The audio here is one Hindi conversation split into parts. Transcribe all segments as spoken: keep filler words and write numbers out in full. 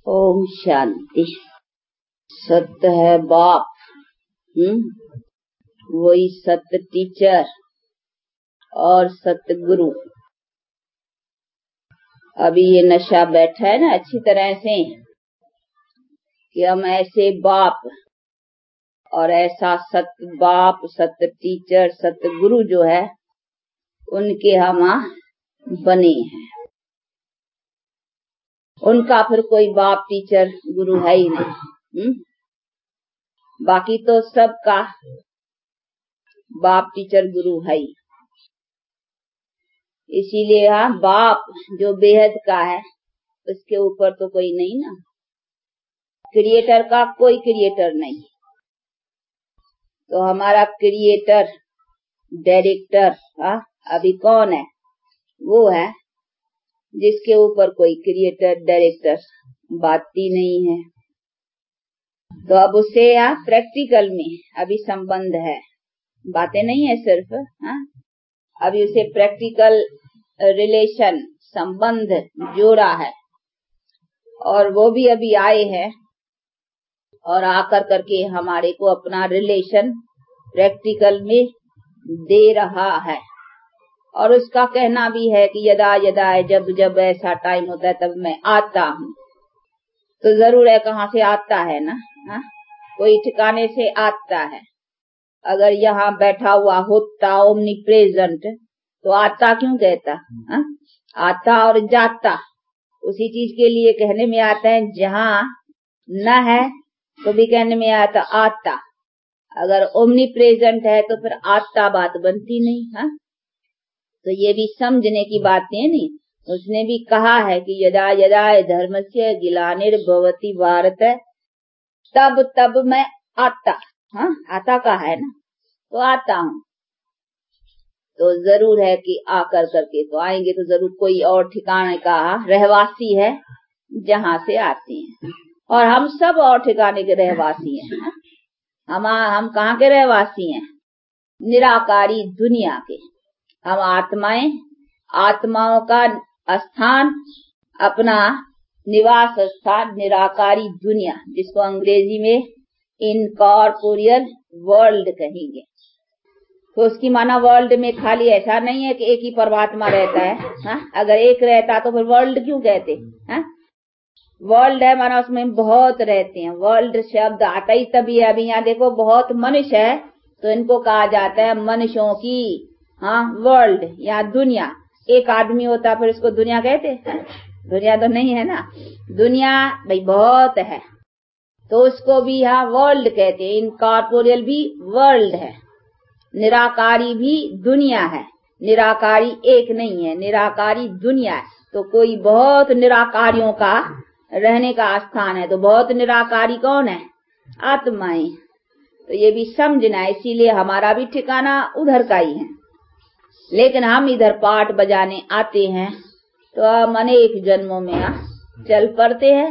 ओम शांति। सत्य है बाप, हम्म, वही सत्य टीचर और सत्य गुरु। अभी ये नशा बैठा है ना अच्छी तरह से कि हम ऐसे बाप और ऐसा सत्य बाप, सत्य टीचर, सत्य गुरु जो है उनके हम बने हैं। उनका फिर कोई बाप टीचर गुरु है ही नहीं। हुँ? बाकी तो सबका बाप टीचर गुरु है ही। इसीलिए हाँ, बाप जो बेहद का है उसके ऊपर तो कोई नहीं ना, क्रिएटर का कोई क्रिएटर नहीं। तो हमारा क्रिएटर डायरेक्टर हाँ अभी कौन है? वो है जिसके ऊपर कोई क्रिएटर डायरेक्टर बाती नहीं है। तो अब उससे यहाँ प्रैक्टिकल में अभी संबंध है, बातें नहीं है सिर्फ। हाँ, अभी उसे प्रैक्टिकल रिलेशन संबंध जोड़ा है और वो भी अभी आए हैं और आकर करके हमारे को अपना रिलेशन प्रैक्टिकल में दे रहा है। और उसका कहना भी है कि यदा यदा है, जब जब ऐसा टाइम होता है तब मैं आता हूँ। तो जरूर है कहाँ से आता है ना, हा? कोई ठिकाने से आता है। अगर यहाँ बैठा हुआ होता ओमनी प्रेजेंट तो आता क्यों कहता? हा? आता और जाता उसी चीज के लिए कहने में आता है। जहाँ न है तो भी कहने में आता आता। अगर ओमनी प्रेजेंट है तो फिर आता बात बनती नहीं। हा? तो ये भी समझने की बातें नहीं। उसने भी कहा है कि यदा यदा धर्मस्य ग्लानिर्भवति भारत, तब तब मैं आता। हाँ, आता का है ना, तो आता हूँ। तो जरूर है कि आकर करके तो आएंगे तो जरूर कोई और ठिकाने का रहवासी है जहाँ से आते हैं। और हम सब और ठिकाने के रहवासी हैं। हम हम कहाँ के रहवासी हैं? निराकारी दुनिया के। हम आत्माएं, आत्माओं का स्थान, अपना निवास स्थान निराकारी दुनिया, जिसको अंग्रेजी में इनकॉर्पोरियल वर्ल्ड कहेंगे। तो उसकी माना वर्ल्ड में खाली ऐसा नहीं है कि एक ही परमात्मा रहता है। हा? अगर एक रहता तो फिर वर्ल्ड क्यों कहते? हा? वर्ल्ड है माना उसमें बहुत रहते हैं। वर्ल्ड शब्द आता ही तभी है। अभी यहाँ देखो बहुत मनुष्य है तो इनको कहा जाता है मनुष्यों की हाँ वर्ल्ड या दुनिया। एक आदमी होता फिर उसको दुनिया कहते? दुनिया तो नहीं है ना, दुनिया भाई बहुत है तो उसको भी यहाँ वर्ल्ड कहते हैं। इनकॉर्पोरियल भी वर्ल्ड है, निराकारी भी दुनिया है। निराकारी एक नहीं है, निराकारी दुनिया है। तो कोई बहुत निराकारियों का रहने का स्थान है। तो बहुत निराकारी कौन है? आत्माएं। तो ये भी समझना है। इसीलिए हमारा भी ठिकाना उधर का ही है। लेकिन हम इधर पाठ बजाने आते हैं तो हम अनेक जन्मों में हाँ चल पड़ते हैं।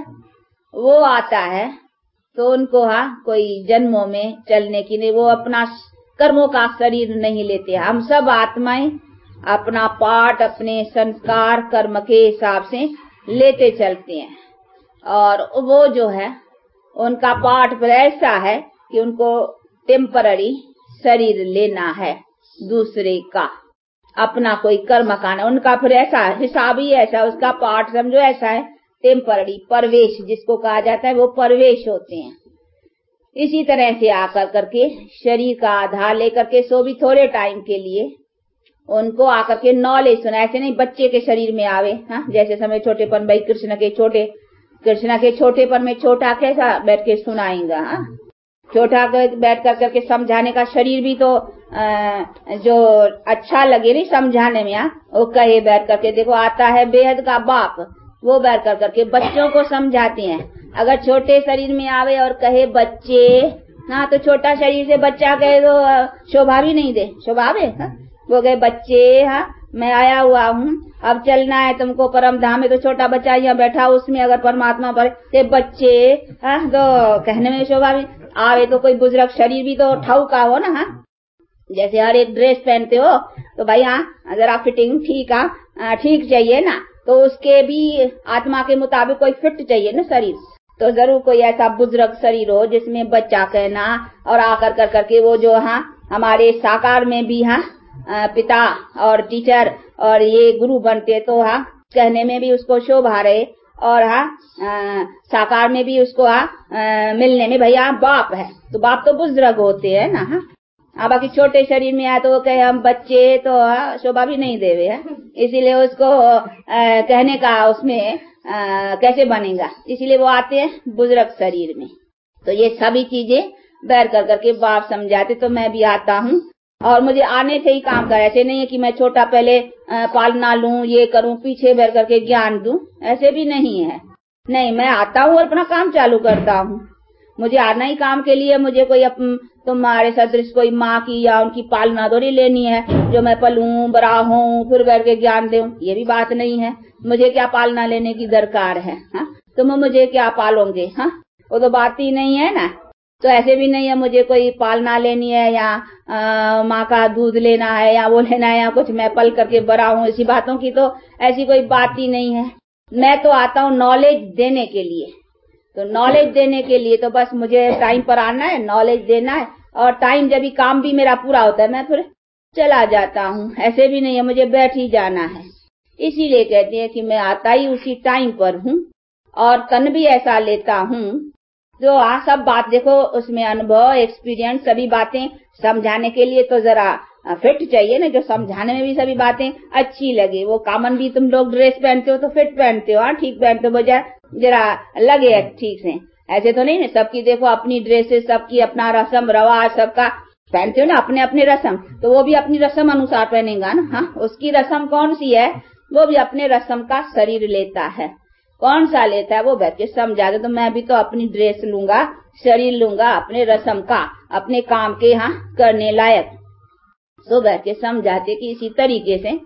वो आता है तो उनको हाँ कोई जन्मों में चलने की नहीं, वो अपना कर्मों का शरीर नहीं लेते। हम सब आत्माएं अपना पाठ अपने संस्कार कर्म के हिसाब से लेते चलते हैं। और वो जो है उनका पाठ पर ऐसा है कि उनको टेम्पररी शरीर लेना है दूसरे का, अपना कोई कर्म काना। उनका फिर ऐसा हिसाब ही ऐसा, उसका पाठ समझो ऐसा है टेम्पररी परवेश जिसको कहा जाता है, वो परवेश होते हैं। इसी तरह से आकर करके शरीर का आधार लेकर के सो भी थोड़े टाइम के लिए उनको आकर के नॉलेज सुना। ऐसे नहीं बच्चे के शरीर में आवे। हाँ, जैसे समय छोटेपन भाई कृष्ण के छोटे कृष्ण के छोटेपन में छोटा कैसा बैठ के सुनाएगा? हाँ, छोटा बैठ कर करके समझाने का शरीर भी तो आ, जो अच्छा लगे नहीं समझाने में, आ, वो कहे बैठ करके देखो आता है बेहद का बाप, वो बैठ कर करके बच्चों को समझाते हैं। अगर छोटे शरीर में आवे और कहे बच्चे ना, तो छोटा शरीर से बच्चा कहे तो शोभा भी नहीं दे, शोभा है। वो कहे बच्चे हाँ मैं आया हुआ हूँ, अब चलना है तुमको परम धाम में। तो छोटा बच्चा यहाँ बैठा उसमें अगर परमात्मा पर ते बच्चे हाँ तो कहने में शोभा भी आवे। तो कोई बुजुर्ग शरीर भी तो ठाऊ का हो ना। हाँ, जैसे हर एक ड्रेस पहनते हो तो भाई हाँ जरा फिटिंग ठीक है ठीक चाहिए ना। तो उसके भी आत्मा के मुताबिक कोई फिट चाहिए ना शरीर। तो जरूर कोई ऐसा बुजुर्ग शरीर हो जिसमें बच्चा कहना और आकर कर करके वो जो हाँ हमारे साकार में भी हाँ पिता और टीचर और ये गुरु बनते तो हाँ कहने में भी उसको शोभा रहे और हाँ साकार में भी उसको हाँ मिलने में भैया बाप है। तो बाप तो बुजुर्ग होते हैं ना। हाँ अब बाकी छोटे शरीर में आए तो वो कहे हम बच्चे तो हाँ शोभा भी नहीं देवे है, इसीलिए उसको आ, कहने का उसमें आ, कैसे बनेगा, इसीलिए वो आते हैं बुजुर्ग शरीर में। तो ये सभी चीजें बैर कर करके बाप समझाते तो मैं भी आता हूँ और मुझे आने से ही काम कर। ऐसे नहीं है कि मैं छोटा पहले पालना लूं ये करूं पीछे बैर करके ज्ञान दूं, ऐसे भी नहीं है। नहीं, मैं आता हूँ और अपना काम चालू करता हूँ। मुझे आना ही काम के लिए, मुझे कोई तुम्हारे सदृश कोई माँ की या उनकी पालना थोड़ी लेनी है जो मैं पलूं बड़ा हूँ फिर बैठ के ज्ञान दूं, ये भी बात नहीं है। मुझे क्या पालना लेने की दरकार है, हाँ तुम मुझे क्या पालोगे, हाँ वो तो बात ही नहीं है ना। तो ऐसे भी नहीं है मुझे कोई पालना लेनी है या माँ का दूध लेना है या वो लेना है या कुछ मैं पल करके बड़ा हूँ, इसी बातों की तो ऐसी कोई बात ही नहीं है। मैं तो आता हूँ नॉलेज देने के लिए। तो नॉलेज देने के लिए तो बस मुझे टाइम पर आना है, नॉलेज देना है और टाइम जब भी काम भी मेरा पूरा होता है मैं फिर चला जाता हूँ। ऐसे भी नहीं है मुझे बैठ ही जाना है। इसीलिए कहते हैं कि मैं आता ही उसी टाइम पर हूँ और तन भी ऐसा लेता हूँ जो आ सब बात देखो उसमें अनुभव एक्सपीरियंस सभी बातें समझाने के लिए तो जरा फिट चाहिए ना, जो समझाने में भी सभी बातें अच्छी लगे। वो कॉमन भी तुम लोग ड्रेस पहनते हो तो फिट पहनते हो, हाँ ठीक पहनते हो, बजा जरा लगे ठीक से। ऐसे तो नहीं ना सबकी देखो अपनी ड्रेसेस, सबकी अपना रस्म रवाज, सबका पहनते हो ना अपने अपने रस्म, तो वो भी अपनी रस्म अनुसार पहनेगा ना। हाँ उसकी रस्म कौन सी है, वो भी अपने रस्म का शरीर लेता है। कौन सा लेता है वो बैठ के समझा दे। तो मैं भी तो अपनी ड्रेस लूंगा, शरीर लूंगा अपने रस्म का, अपने काम के यहाँ करने लायक। तो बैठ के समझाते कि इसी तरीके से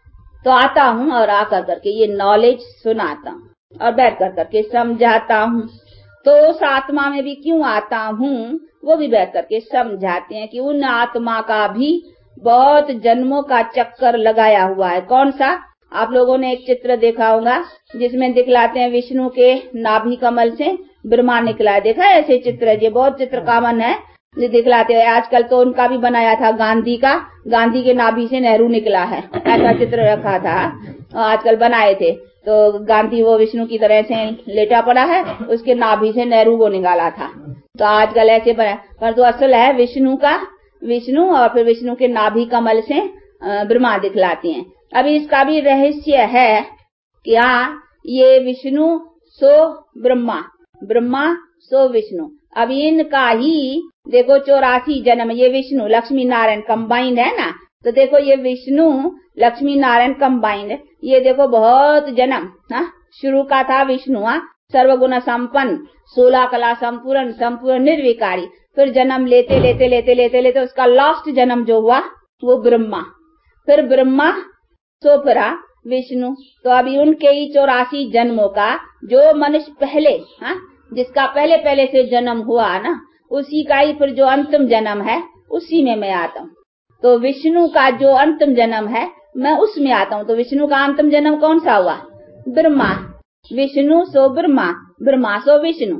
तो आता हूँ और आकर करके ये नॉलेज सुनाता हूँ और बैठ कर करके समझाता हूँ। तो उस आत्मा में भी क्यों आता हूँ वो भी बैठ करके समझाते हैं कि उन आत्मा का भी बहुत जन्मों का चक्कर लगाया हुआ है। कौन सा, आप लोगों ने एक चित्र देखा होगा जिसमें दिखलाते हैं विष्णु के नाभि कमल से ब्रह्मा निकला है। देखा है ऐसे चित्र, ये बहुत चित्र कॉमन है जो दिखलाते हैं। आजकल तो उनका भी बनाया था गांधी का, गांधी के नाभि से नेहरू निकला है, ऐसा चित्र रखा था आजकल बनाए थे। तो गांधी वो विष्णु की तरह से लेटा पड़ा है, उसके नाभि से नेहरू को निकाला था। तो आजकल ऐसे बना, पर तो असल है विष्णु का, विष्णु और फिर विष्णु के नाभि कमल से ब्रह्मा दिखलाते हैं। अभी इसका भी रहस्य है कि हाँ ये विष्णु सो ब्रह्मा, ब्रह्मा सो विष्णु। अब इनका ही देखो चौरासी जन्म, ये विष्णु लक्ष्मी नारायण कंबाइंड है ना। तो देखो ये विष्णु लक्ष्मी नारायण कंबाइंड, ये देखो बहुत जन्म ना, शुरू का था विष्णु हाँ सर्वगुण संपन्न, सोलह कला संपूर्ण, संपूर्ण निर्विकारी। फिर जन्म लेते लेते लेते लेते लेते उसका लास्ट जन्म जो हुआ वो ब्रह्मा, फिर ब्रह्मा सो फिर विष्णु। तो अभी उनके ही चौरासी जन्मों का जो मनुष्य पहले हाँ जिसका पहले पहले से जन्म हुआ ना, उसी का ही फिर जो अंतिम जन्म है उसी में मैं आता हूँ। तो विष्णु का जो अंतिम जन्म है मैं उसमें आता हूँ। तो विष्णु का अंतिम जन्म कौन सा हुआ, ब्रह्मा, विष्णु सो ब्रह्मा, ब्रह्मा सो विष्णु।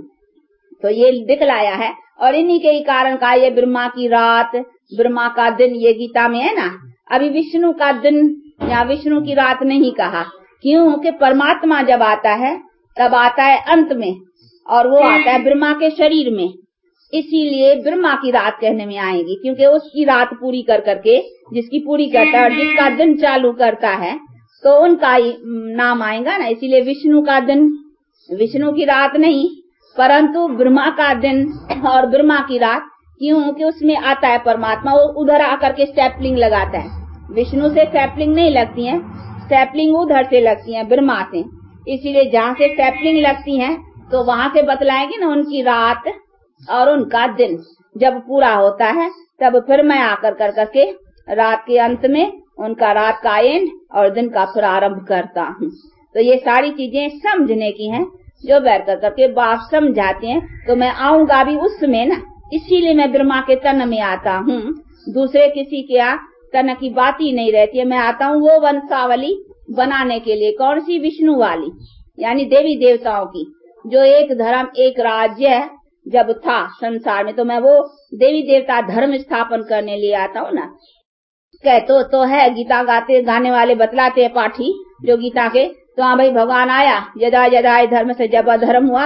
तो ये दिखलाया है और इन्हीं के ही कारण का ये ब्रह्मा की रात, ब्रह्मा का दिन, ये गीता में है ना। अभी विष्णु का दिन या विष्णु की रात नहीं कहा, क्योंकि परमात्मा जब आता है तब आता है अंत में और वो आता है ब्रह्मा के शरीर में, इसीलिए ब्रह्मा की रात कहने में आएगी। क्योंकि उसकी रात पूरी कर करके जिसकी पूरी करता है और जिसका दिन चालू करता है तो उनका ही नाम आएगा ना। इसीलिए विष्णु का दिन, विष्णु की रात नहीं परंतु ब्रह्मा का दिन और ब्रह्मा की रात, क्योंकि उसमें आता है परमात्मा। वो उधर आकर के स्टेपलिंग लगाता है, विष्णु से स्टेपलिंग नहीं लगती है, स्टेपलिंग उधर से लगती है ब्रह्मा से। इसीलिए जहाँ से स्टेपलिंग लगती है तो वहां से बतलाएंगे ना उनकी रात और उनका दिन जब पूरा होता है तब फिर मैं आकर कर करके रात के अंत में उनका रात का एंड और दिन का प्रारंभ करता हूँ। तो ये सारी चीजें समझने की हैं जो बैठ कर करके बाप समझाते हैं। तो मैं आऊंगा भी उसमें ना, इसीलिए मैं ब्रह्मा के तन में आता हूँ, दूसरे किसी के तन की बात ही नहीं रहती है। मैं आता हूँ वो वंशावली बनाने के लिए। कौन सी? विष्णु वाली, यानी देवी देवताओं की। जो एक धर्म एक राज्य जब था संसार में, तो मैं वो देवी देवता धर्म स्थापन करने लिए आता हूँ ना। कह तो, तो है गीता गाते गाने वाले बतलाते हैं पाठी जो गीता के, तो हाँ भाई भगवान आया, यदा यदा धर्म से जब अधर्म हुआ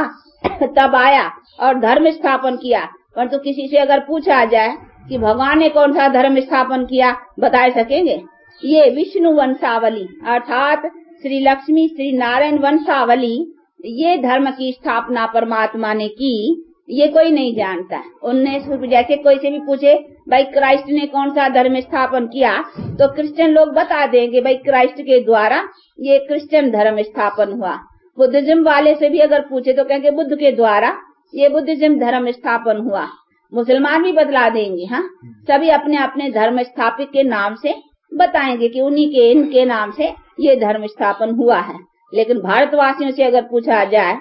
तब आया और धर्म स्थापन किया। परंतु तो किसी से अगर पूछा जाए कि भगवान ने कौन सा धर्म स्थापन किया, बता सकेंगे? ये विष्णु वंशावली अर्थात श्री लक्ष्मी श्री नारायण वंशावली, ये धर्म की स्थापना परमात्मा ने की, ये कोई नहीं जानता। उन्नीस जैसे कोई से भी पूछे भाई क्राइस्ट ने कौन सा धर्म स्थापन किया, तो क्रिश्चियन लोग बता देंगे भाई क्राइस्ट के द्वारा ये क्रिश्चियन धर्म स्थापन हुआ। बुद्धिज्म वाले से भी अगर पूछे तो कहेंगे बुद्ध के द्वारा ये बुद्धिज्म धर्म स्थापन हुआ। मुसलमान भी बतला देंगे। हाँ, सभी अपने अपने धर्म स्थापित के नाम से बताएंगे कि उन्हीं के इनके नाम से ये धर्म स्थापन हुआ है। लेकिन भारतवासियों से अगर पूछा जाए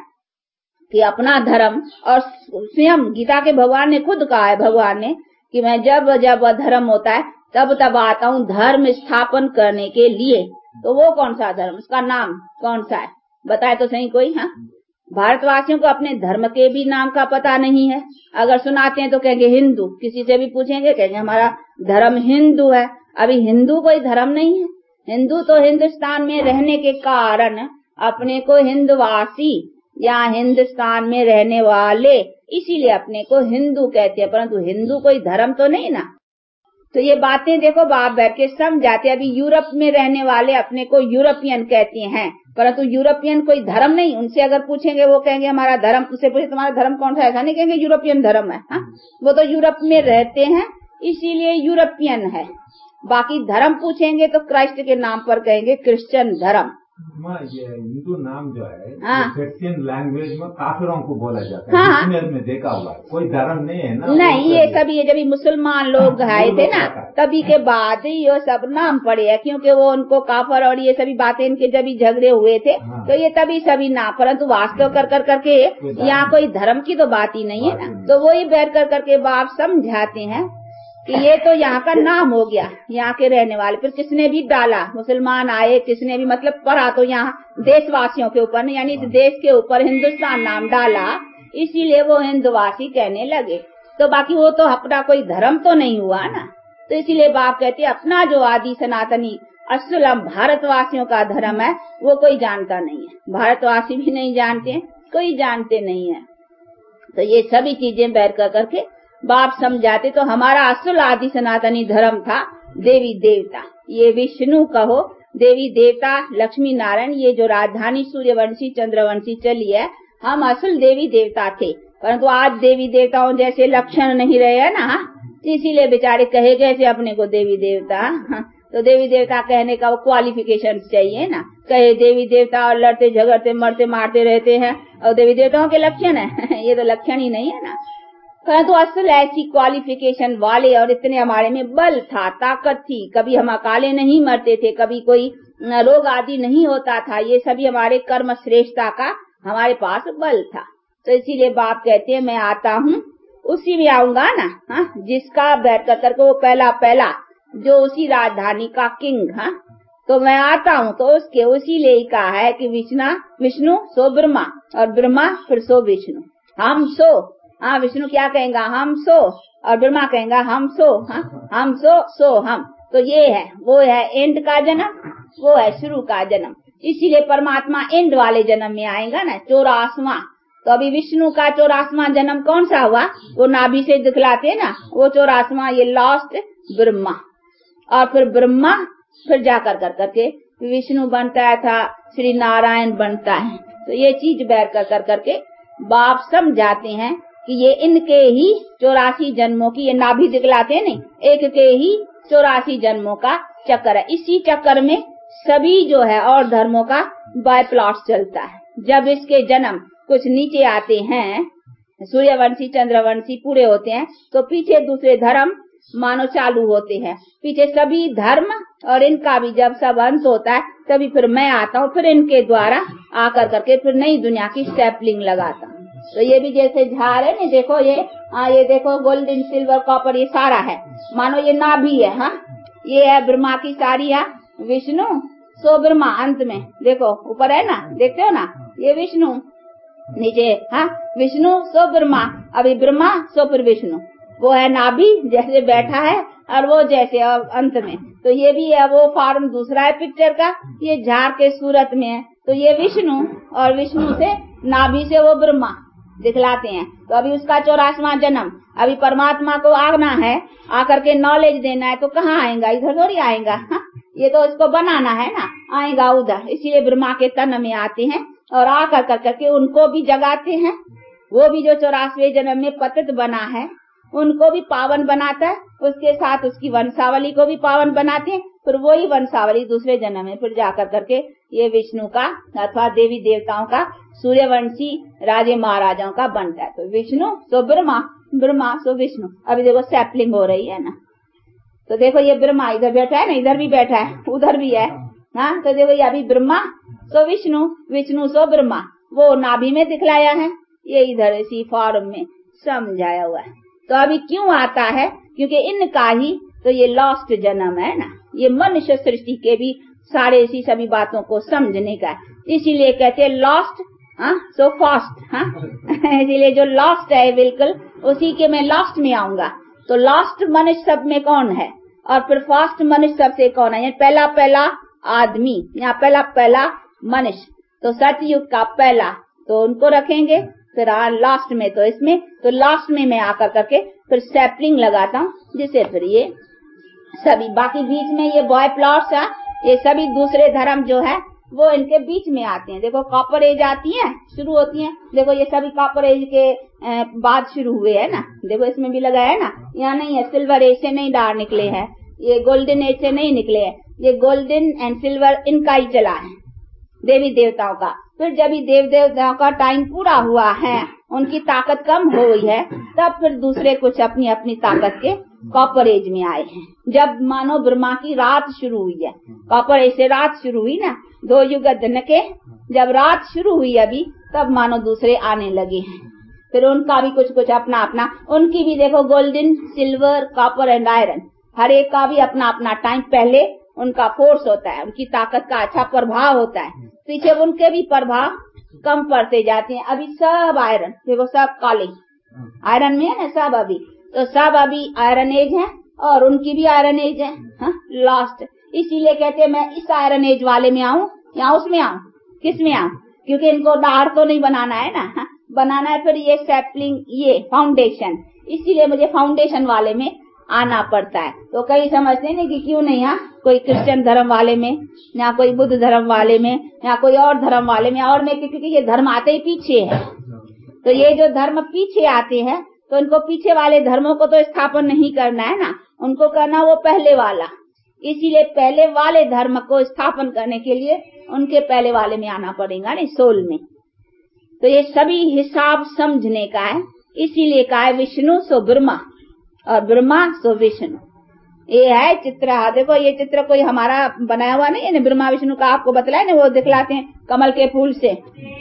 कि अपना धर्म, और स्वयं गीता के भगवान ने खुद कहा है, भगवान ने कि मैं जब जब धर्म होता है तब तब आता हूँ धर्म स्थापन करने के लिए। तो वो कौन सा धर्म, उसका नाम कौन सा है, बताए तो सही कोई। हाँ, भारतवासियों को अपने धर्म के भी नाम का पता नहीं है। अगर सुनाते हैं तो कहेंगे हिंदू, किसी से भी पूछेंगे कहेंगे हमारा धर्म हिंदू है। अभी हिंदू कोई धर्म नहीं है। हिंदू तो हिंदुस्तान में रहने के कारण अपने को हिंदवासी या हिंदुस्तान में रहने वाले, इसीलिए अपने को हिंदू कहते हैं, परंतु हिंदू कोई धर्म तो नहीं ना। तो ये बातें देखो बाप बैठ के समझाते। अभी यूरोप में रहने वाले अपने को यूरोपियन कहते हैं, परंतु यूरोपियन कोई धर्म नहीं। उनसे अगर पूछेंगे वो कहेंगे हमारा धर्म, उससे पूछे तुम्हारा धर्म कौन सा है, ऐसा नहीं कहेंगे यूरोपियन धर्म है। हा? वो तो यूरोप में रहते हैं इसीलिए यूरोपियन है। बाकी धर्म पूछेंगे तो क्राइस्ट के नाम पर कहेंगे क्रिश्चियन धर्म। ये हिंदू नाम जो है हाँ, क्रिश्चियन लैंग्वेज में काफिरों को बोला जाता है। हाँ, में देखा होगा, कोई धर्म नहीं है ना। नहीं, ये सभी ये जब मुसलमान लोग आए थे ना तभी के बाद ही ये सब नाम पड़े है, क्योंकि वो उनको काफर और ये सभी बातें इनके जब झगड़े हुए थे। हाँ। तो ये तभी सभी नाम, परंतु वास्तव कर कर करके यहाँ कोई धर्म की तो बात ही नहीं है ना। तो वो ही बैठ कर करके बाप समझाते हैं कि ये तो यहाँ का नाम हो गया, यहाँ के रहने वाले। फिर किसने भी डाला, मुसलमान आए, किसने भी मतलब पढ़ा तो यहाँ देशवासियों के ऊपर, यानी इस देश के ऊपर हिंदुस्तान नाम डाला, इसीलिए वो हिंदवासी कहने लगे। तो बाकी वो तो अपना कोई धर्म तो नहीं हुआ ना। तो इसीलिए बाप कहते अपना जो आदि सनातनी असलम भारतवासियों का धर्म है वो कोई जानता नहीं है। भारतवासी भी नहीं जानते, कोई जानते नहीं है। तो ये सभी चीजें बैठ कर करके बाप समझाते। तो हमारा असल आदि सनातनी धर्म था देवी देवता, ये विष्णु कहो, देवी देवता लक्ष्मी नारायण, ये जो राजधानी सूर्यवंशी चंद्रवंशी चली है, हम असल देवी देवता थे। परंतु आज देवी देवताओं जैसे लक्षण नहीं रहे है ना, इसीलिए बेचारे कहे कैसे अपने को देवी देवता। तो देवी देवता कहने का वो क्वालिफिकेशन चाहिए ना। कहे देवी देवता और लड़ते झगड़ते मरते मारते रहते हैं और देवी देवताओं के लक्षण है, ये तो लक्षण ही नहीं है ना। परंतु असल ऐसी क्वालिफिकेशन वाले और इतने हमारे में बल था, ताकत थी, कभी हम अकाले नहीं मरते थे, कभी कोई रोग आदि नहीं होता था। ये सभी हमारे कर्म श्रेष्ठता का हमारे पास बल था। तो इसीलिए बाप कहते हैं मैं आता हूँ, उसी में आऊंगा ना। हाँ, जिसका बैठ कर करके वो पहला पहला जो उसी राजधानी का किंग, हाँ, तो मैं आता हूँ। तो उसके उसी ले ही कहा है कि विष्णु विष्णु सो ब्रह्मा और ब्रह्मा फिर सो विष्णु। हम सो, हाँ, विष्णु क्या कहेगा हम सो, और ब्रह्मा कहेगा हम सो, हाँ, हम सो सो हम। तो ये है, वो है एंड का जन्म, वो है शुरू का जन्म। इसीलिए परमात्मा एंड वाले जन्म में आएगा ना, चौरासवां। तो अभी विष्णु का चौरासवां जन्म कौन सा हुआ, वो नाभि से दिखलाते ना, वो चौरासवां ये लास्ट ब्रह्मा। और फिर ब्रह्मा फिर जाकर कर करके विष्णु बनता था, श्री नारायण बनता है। तो ये चीज बैठ कर कर करके बाप समझाते हैं कि ये इनके ही चौरासी जन्मों की, ये नाभि दिखलाते नहीं, एक के ही चौरासी जन्मों का चक्कर है। इसी चक्कर में सभी जो है और धर्मों का बाय प्लॉट चलता है। जब इसके जन्म कुछ नीचे आते हैं, सूर्यवंशी चंद्रवंशी पूरे होते हैं, तो पीछे दूसरे धर्म मानो चालू होते हैं। पीछे सभी धर्म और इनका भी जब सब अंत होता है तभी फिर मैं आता हूँ, फिर इनके द्वारा आकर करके फिर नई दुनिया की स्टेपलिंग लगाता हूँ। तो ये भी जैसे झाड़ है ना, देखो ये आ, ये देखो गोल्डन सिल्वर कॉपर ये सारा है, मानो ये नाभि है। हाँ, ये है ब्रह्मा की सारी है, विष्णु सो ब्रह्मा। अंत में देखो ऊपर है ना, देखते हो ना, ये विष्णु, नीचे हाँ विष्णु सो ब्रह्मा। अभी ब्रह्मा सो फिर विष्णु, वो है नाभि जैसे बैठा है और वो जैसे अंत में। तो ये भी है, वो फॉर्म दूसरा है पिक्चर का, ये झाड़ के सूरत में है। तो ये विष्णु और विष्णु से नाभि से वो ब्रह्मा दिखलाते हैं। तो अभी उसका चौरासवां जन्म, अभी परमात्मा को आना है, आकर के नॉलेज देना है, तो कहाँ आएगा, इधर थोड़ी आएगा। हा? ये तो इसको बनाना है ना, आएगा उधर। इसीलिए ब्रह्मा के तन में आते हैं और आकर कर करके उनको भी जगाते हैं। वो भी जो चौरासवें जन्म में पतित बना है उनको भी पावन बनाता है, उसके साथ उसकी वंशावली को भी पावन बनाते हैं। फिर वही वंशावली दूसरे जन्म में फिर जाकर करके ये विष्णु का अथवा देवी देवताओं का, सूर्यवंशी राजे महाराजाओं का बनता है। तो विष्णु सो ब्रह्मा, ब्रह्मा सो विष्णु। अभी देखो सैपलिंग हो रही है ना, तो देखो ये ब्रह्मा इधर बैठा है ना, इधर भी बैठा है, उधर भी है। हाँ, तो देखो ये अभी ब्रह्मा सो विष्णु, विष्णु सो ब्रह्मा, वो नाभि में दिखलाया है, ये इधर इसी फॉर्म में समझाया हुआ है। तो अभी क्यों आता है, क्योंकि इनका ही तो ये लॉस्ट जन्म है ना, ये मनुष्य सृष्टि के भी सारे इसी सभी बातों को समझने का, इसीलिए कहते हैं लॉस्ट हाँ सो फास्ट। हाँ इसीलिए जो लॉस्ट है बिल्कुल उसी के मैं लास्ट में आऊंगा। तो लास्ट मनुष्य सब में कौन है और फिर फास्ट मनुष्य सबसे कौन है, पहला पहला आदमी, यहाँ पहला पहला मनुष्य। तो सतयुग का पहला तो उनको रखेंगे, फिर लास्ट में तो इसमें, तो लास्ट में मैं आकर करके फिर सैपलिंग लगाता हूँ, जिससे फिर ये सभी बाकी बीच में ये बॉय प्लॉट्स है, ये सभी दूसरे धर्म जो है वो इनके बीच में आते हैं। देखो कॉपर एज आती है, शुरू होती है, देखो ये सभी कॉपर एज के बाद शुरू हुए है ना, देखो इसमें भी लगा है ना, यहाँ नहीं है, सिल्वर एज से नहीं डार निकले हैं, ये गोल्डन एज से नहीं निकले हैं, ये गोल्डन एंड सिल्वर इनका ही चला है देवी देवताओं का। फिर जब ही देव देवताओं का टाइम पूरा हुआ है, उनकी ताकत कम हो गई है, तब फिर दूसरे कुछ अपनी अपनी ताकत के कॉपर एज में आए हैं। जब मानो ब्रह्मा की रात शुरू हुई है, कॉपर एज से रात शुरू हुई ना, दो युग दिन के जब रात शुरू हुई अभी, तब मानो दूसरे आने लगे हैं। फिर उनका भी कुछ कुछ अपना अपना, उनकी भी देखो golden silver copper and iron, हर एक का भी अपना अपना टाइम, पहले उनका फोर्स होता है, उनकी ताकत का अच्छा प्रभाव होता है, पीछे उनके भी प्रभाव कम पड़ते जाते हैं। अभी सब आयरन, देखो सब काले आयरन में है ना सब, अभी तो सब अभी आयरन एज है और उनकी भी आयरन एज है लास्ट। इसीलिए कहते हैं मैं इस आयरन एज वाले में आऊं या उसमें आऊं, किस में आऊं, क्योंकि इनको डार तो नहीं बनाना है ना, हा? बनाना है फिर ये सैपलिंग, ये फाउंडेशन, इसीलिए मुझे फाउंडेशन वाले में आना पड़ता है। तो कई समझते नहीं कि क्यों नहीं, यहाँ कोई क्रिश्चियन धर्म वाले में, या कोई बुद्ध धर्म वाले में, या कोई और धर्म वाले में, और में, क्योंकि ये धर्म आते ही पीछे है। तो ये जो धर्म पीछे आते हैं तो इनको पीछे वाले धर्मों को तो स्थापन नहीं करना है ना, उनको करना वो पहले वाला। इसीलिए पहले वाले धर्म को स्थापन करने के लिए उनके पहले वाले में आना पड़ेगा ना, सोल में। तो ये सभी हिसाब समझने का है, इसीलिए कहा है विष्णु सो ब्रह्मा और ब्रह्मा सो विष्णु। ये है चित्र। देखो ये चित्र कोई हमारा बनाया हुआ नहीं है ना, ब्रह्मा विष्णु का आपको बतलाए ना, वो दिखलाते हैं कमल के फूल से,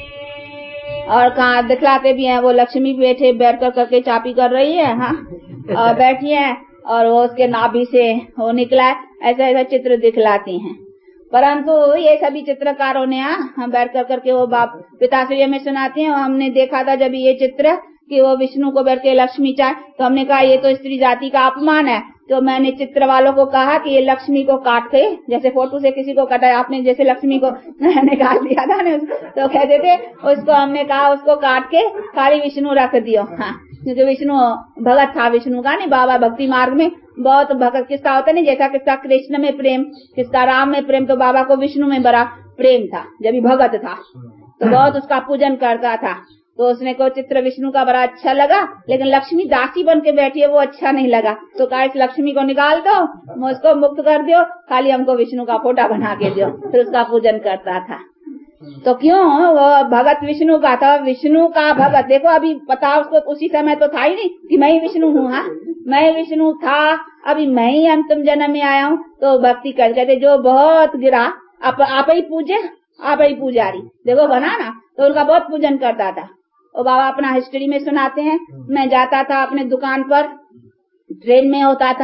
और कहा दिखलाते भी हैं, वो लक्ष्मी बैठे बैठ कर करके चापी कर रही है, हाँ और बैठी है, और वो उसके नाभि से वो निकला है, ऐसा ऐसा चित्र दिखलाती हैं। परंतु ये सभी चित्रकारों ने हम बैठ कर करके वो बाप पिताश्री में सुनाते हैं। हमने देखा था जब ये चित्र कि वो विष्णु को बैठ के लक्ष्मी चाहे, तो हमने कहा ये तो स्त्री जाति का अपमान है। तो मैंने चित्र वालों को कहा कि ये लक्ष्मी को काट के, जैसे फोटो से किसी को काटा आपने, जैसे लक्ष्मी को निकाल दिया था ना, तो कहते थे उसको, हमने कहा उसको काट के खाली विष्णु रख दियो। हाँ, क्योंकि विष्णु भगत था, विष्णु का नहीं, बाबा भक्ति मार्ग में बहुत भगत। किसका होता नहीं, जैसा किसका कृष्ण में प्रेम, किसका राम में प्रेम, तो बाबा को विष्णु में बड़ा प्रेम था जब भी भगत था, तो बहुत उसका पूजन करता था। तो उसने को चित्र विष्णु का बड़ा अच्छा लगा, लेकिन लक्ष्मी दासी बन के बैठी है वो अच्छा नहीं लगा, तो कहा इस लक्ष्मी को निकाल दो, उसको मुक्त कर दो, खाली हमको विष्णु का फोटा बना के दो। फिर उसका पूजन करता था। तो क्यों, वो भगत विष्णु का था, विष्णु का भगत। देखो अभी पता उसको उसी समय तो था ही नहीं कि मैं ही विष्णु हूँ, हाँ मैं विष्णु था, अभी मैं ही अंतिम जन्म में आया हूँ। तो भक्ति कर कहते जो बहुत गिरा आप, आप ही पूजे, आप ही पुजारी, देखो बना ना, तो उनका बहुत पूजन करता था। और बाबा अपना हिस्ट्री में सुनाते हैं, मैं जाता था अपने दुकान पर, ट्रेन में होता था,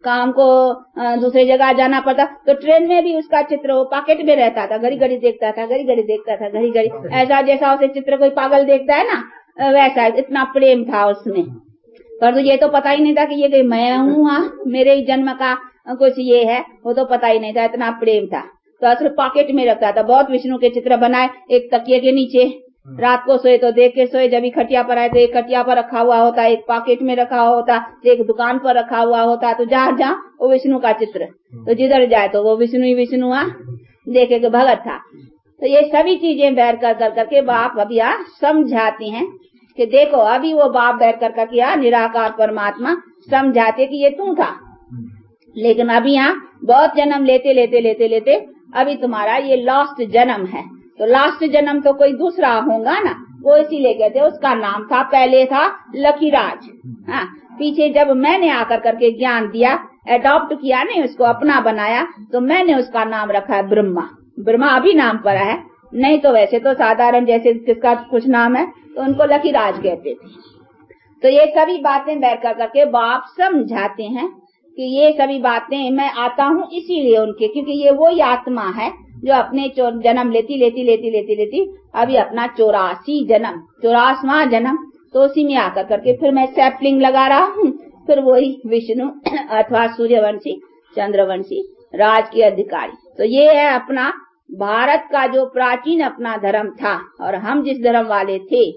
काम को दूसरी जगह जाना पड़ता, तो ट्रेन में भी उसका चित्र वो पॉकेट में रहता था, घड़ी घड़ी देखता था, घड़ी घड़ी देखता था, घड़ी घड़ी ऐसा जैसा उसे चित्र कोई पागल देखता है ना, वैसा इतना प्रेम था उसमें। पर तो ये तो पता ही नहीं था कि ये मैं हूँ, मेरे ही जन्म का कुछ ये है, वो तो पता ही नहीं था, इतना प्रेम था। तो असल पॉकेट में रखता था। बहुत विष्णु के चित्र बनाए, एक तकिए के नीचे, रात को सोए तो देख के सोए, जब भी खटिया पर आए तो एक खटिया पर रखा हुआ होता, एक पॉकेट में रखा होता, एक दुकान पर रखा हुआ होता। तो जहाँ जहाँ वो विष्णु का चित्र, तो जिधर जाए तो वो विष्णु ही विष्णु आ देखे के भगत था। तो ये सभी चीजें बैठ कर कर करके बाप अभी यहाँ समझाते हैं कि देखो अभी वो बाप बैठ कर कर किया निराकार परमात्मा समझाते कि ये तू था, लेकिन अभी यहाँ बहुत जन्म लेते लेते लेते लेते अभी तुम्हारा ये लास्ट जन्म है। तो लास्ट जन्म तो कोई दूसरा होगा ना, वो इसीलिए कहते उसका नाम था, पहले था लकीराज। हाँ, पीछे जब मैंने आकर करके ज्ञान दिया, अडॉप्ट किया, नहीं उसको अपना बनाया, तो मैंने उसका नाम रखा है ब्रह्मा। ब्रह्मा अभी नाम पड़ा है, नहीं तो वैसे तो साधारण जैसे किसका कुछ नाम है तो उनको लकीराज कहते थे। तो ये सभी बातें बैठ कर करके बाप समझाते हैं कि ये सभी बातें मैं आता हूँ इसीलिए उनके, क्योंकि ये वो आत्मा है जो अपने जन्म लेती लेती लेती लेती लेती अभी अपना चौरासी जन्म चौरासवां जन्म, तो उसी में आकर करके फिर मैं सैपलिंग लगा रहा हूँ, फिर वही विष्णु अथवा सूर्यवंशी चंद्रवंशी राज के अधिकारी। तो ये है अपना भारत का जो प्राचीन अपना धर्म था, और हम जिस धर्म वाले थे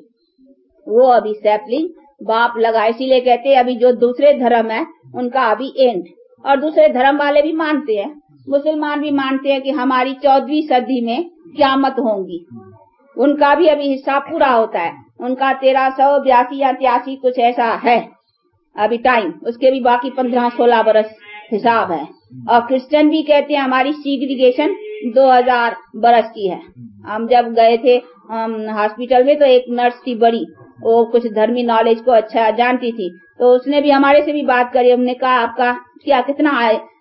वो अभी सैपलिंग बाप लगा। इसीलिए कहते हैं अभी जो दूसरे धर्म है उनका अभी एंड, और दूसरे धर्म वाले भी मानते हैं, मुसलमान भी मानते हैं कि हमारी चौदहवीं सदी में क़यामत होंगी, उनका भी अभी हिस्सा पूरा होता है, उनका तेरह सौ बयासी या तिरासी कुछ ऐसा है अभी टाइम, उसके भी बाकी पंद्रह सोलह बरस हिसाब है। और क्रिश्चियन भी कहते हैं हमारी सीग्रीगेशन दो हजार बरस की है। हम जब गए थे हॉस्पिटल में तो एक नर्स थी बड़ी, वो कुछ धर्मी नॉलेज को अच्छा जानती थी, तो उसने भी हमारे से भी बात करी। हमने कहा आपका क्या कितना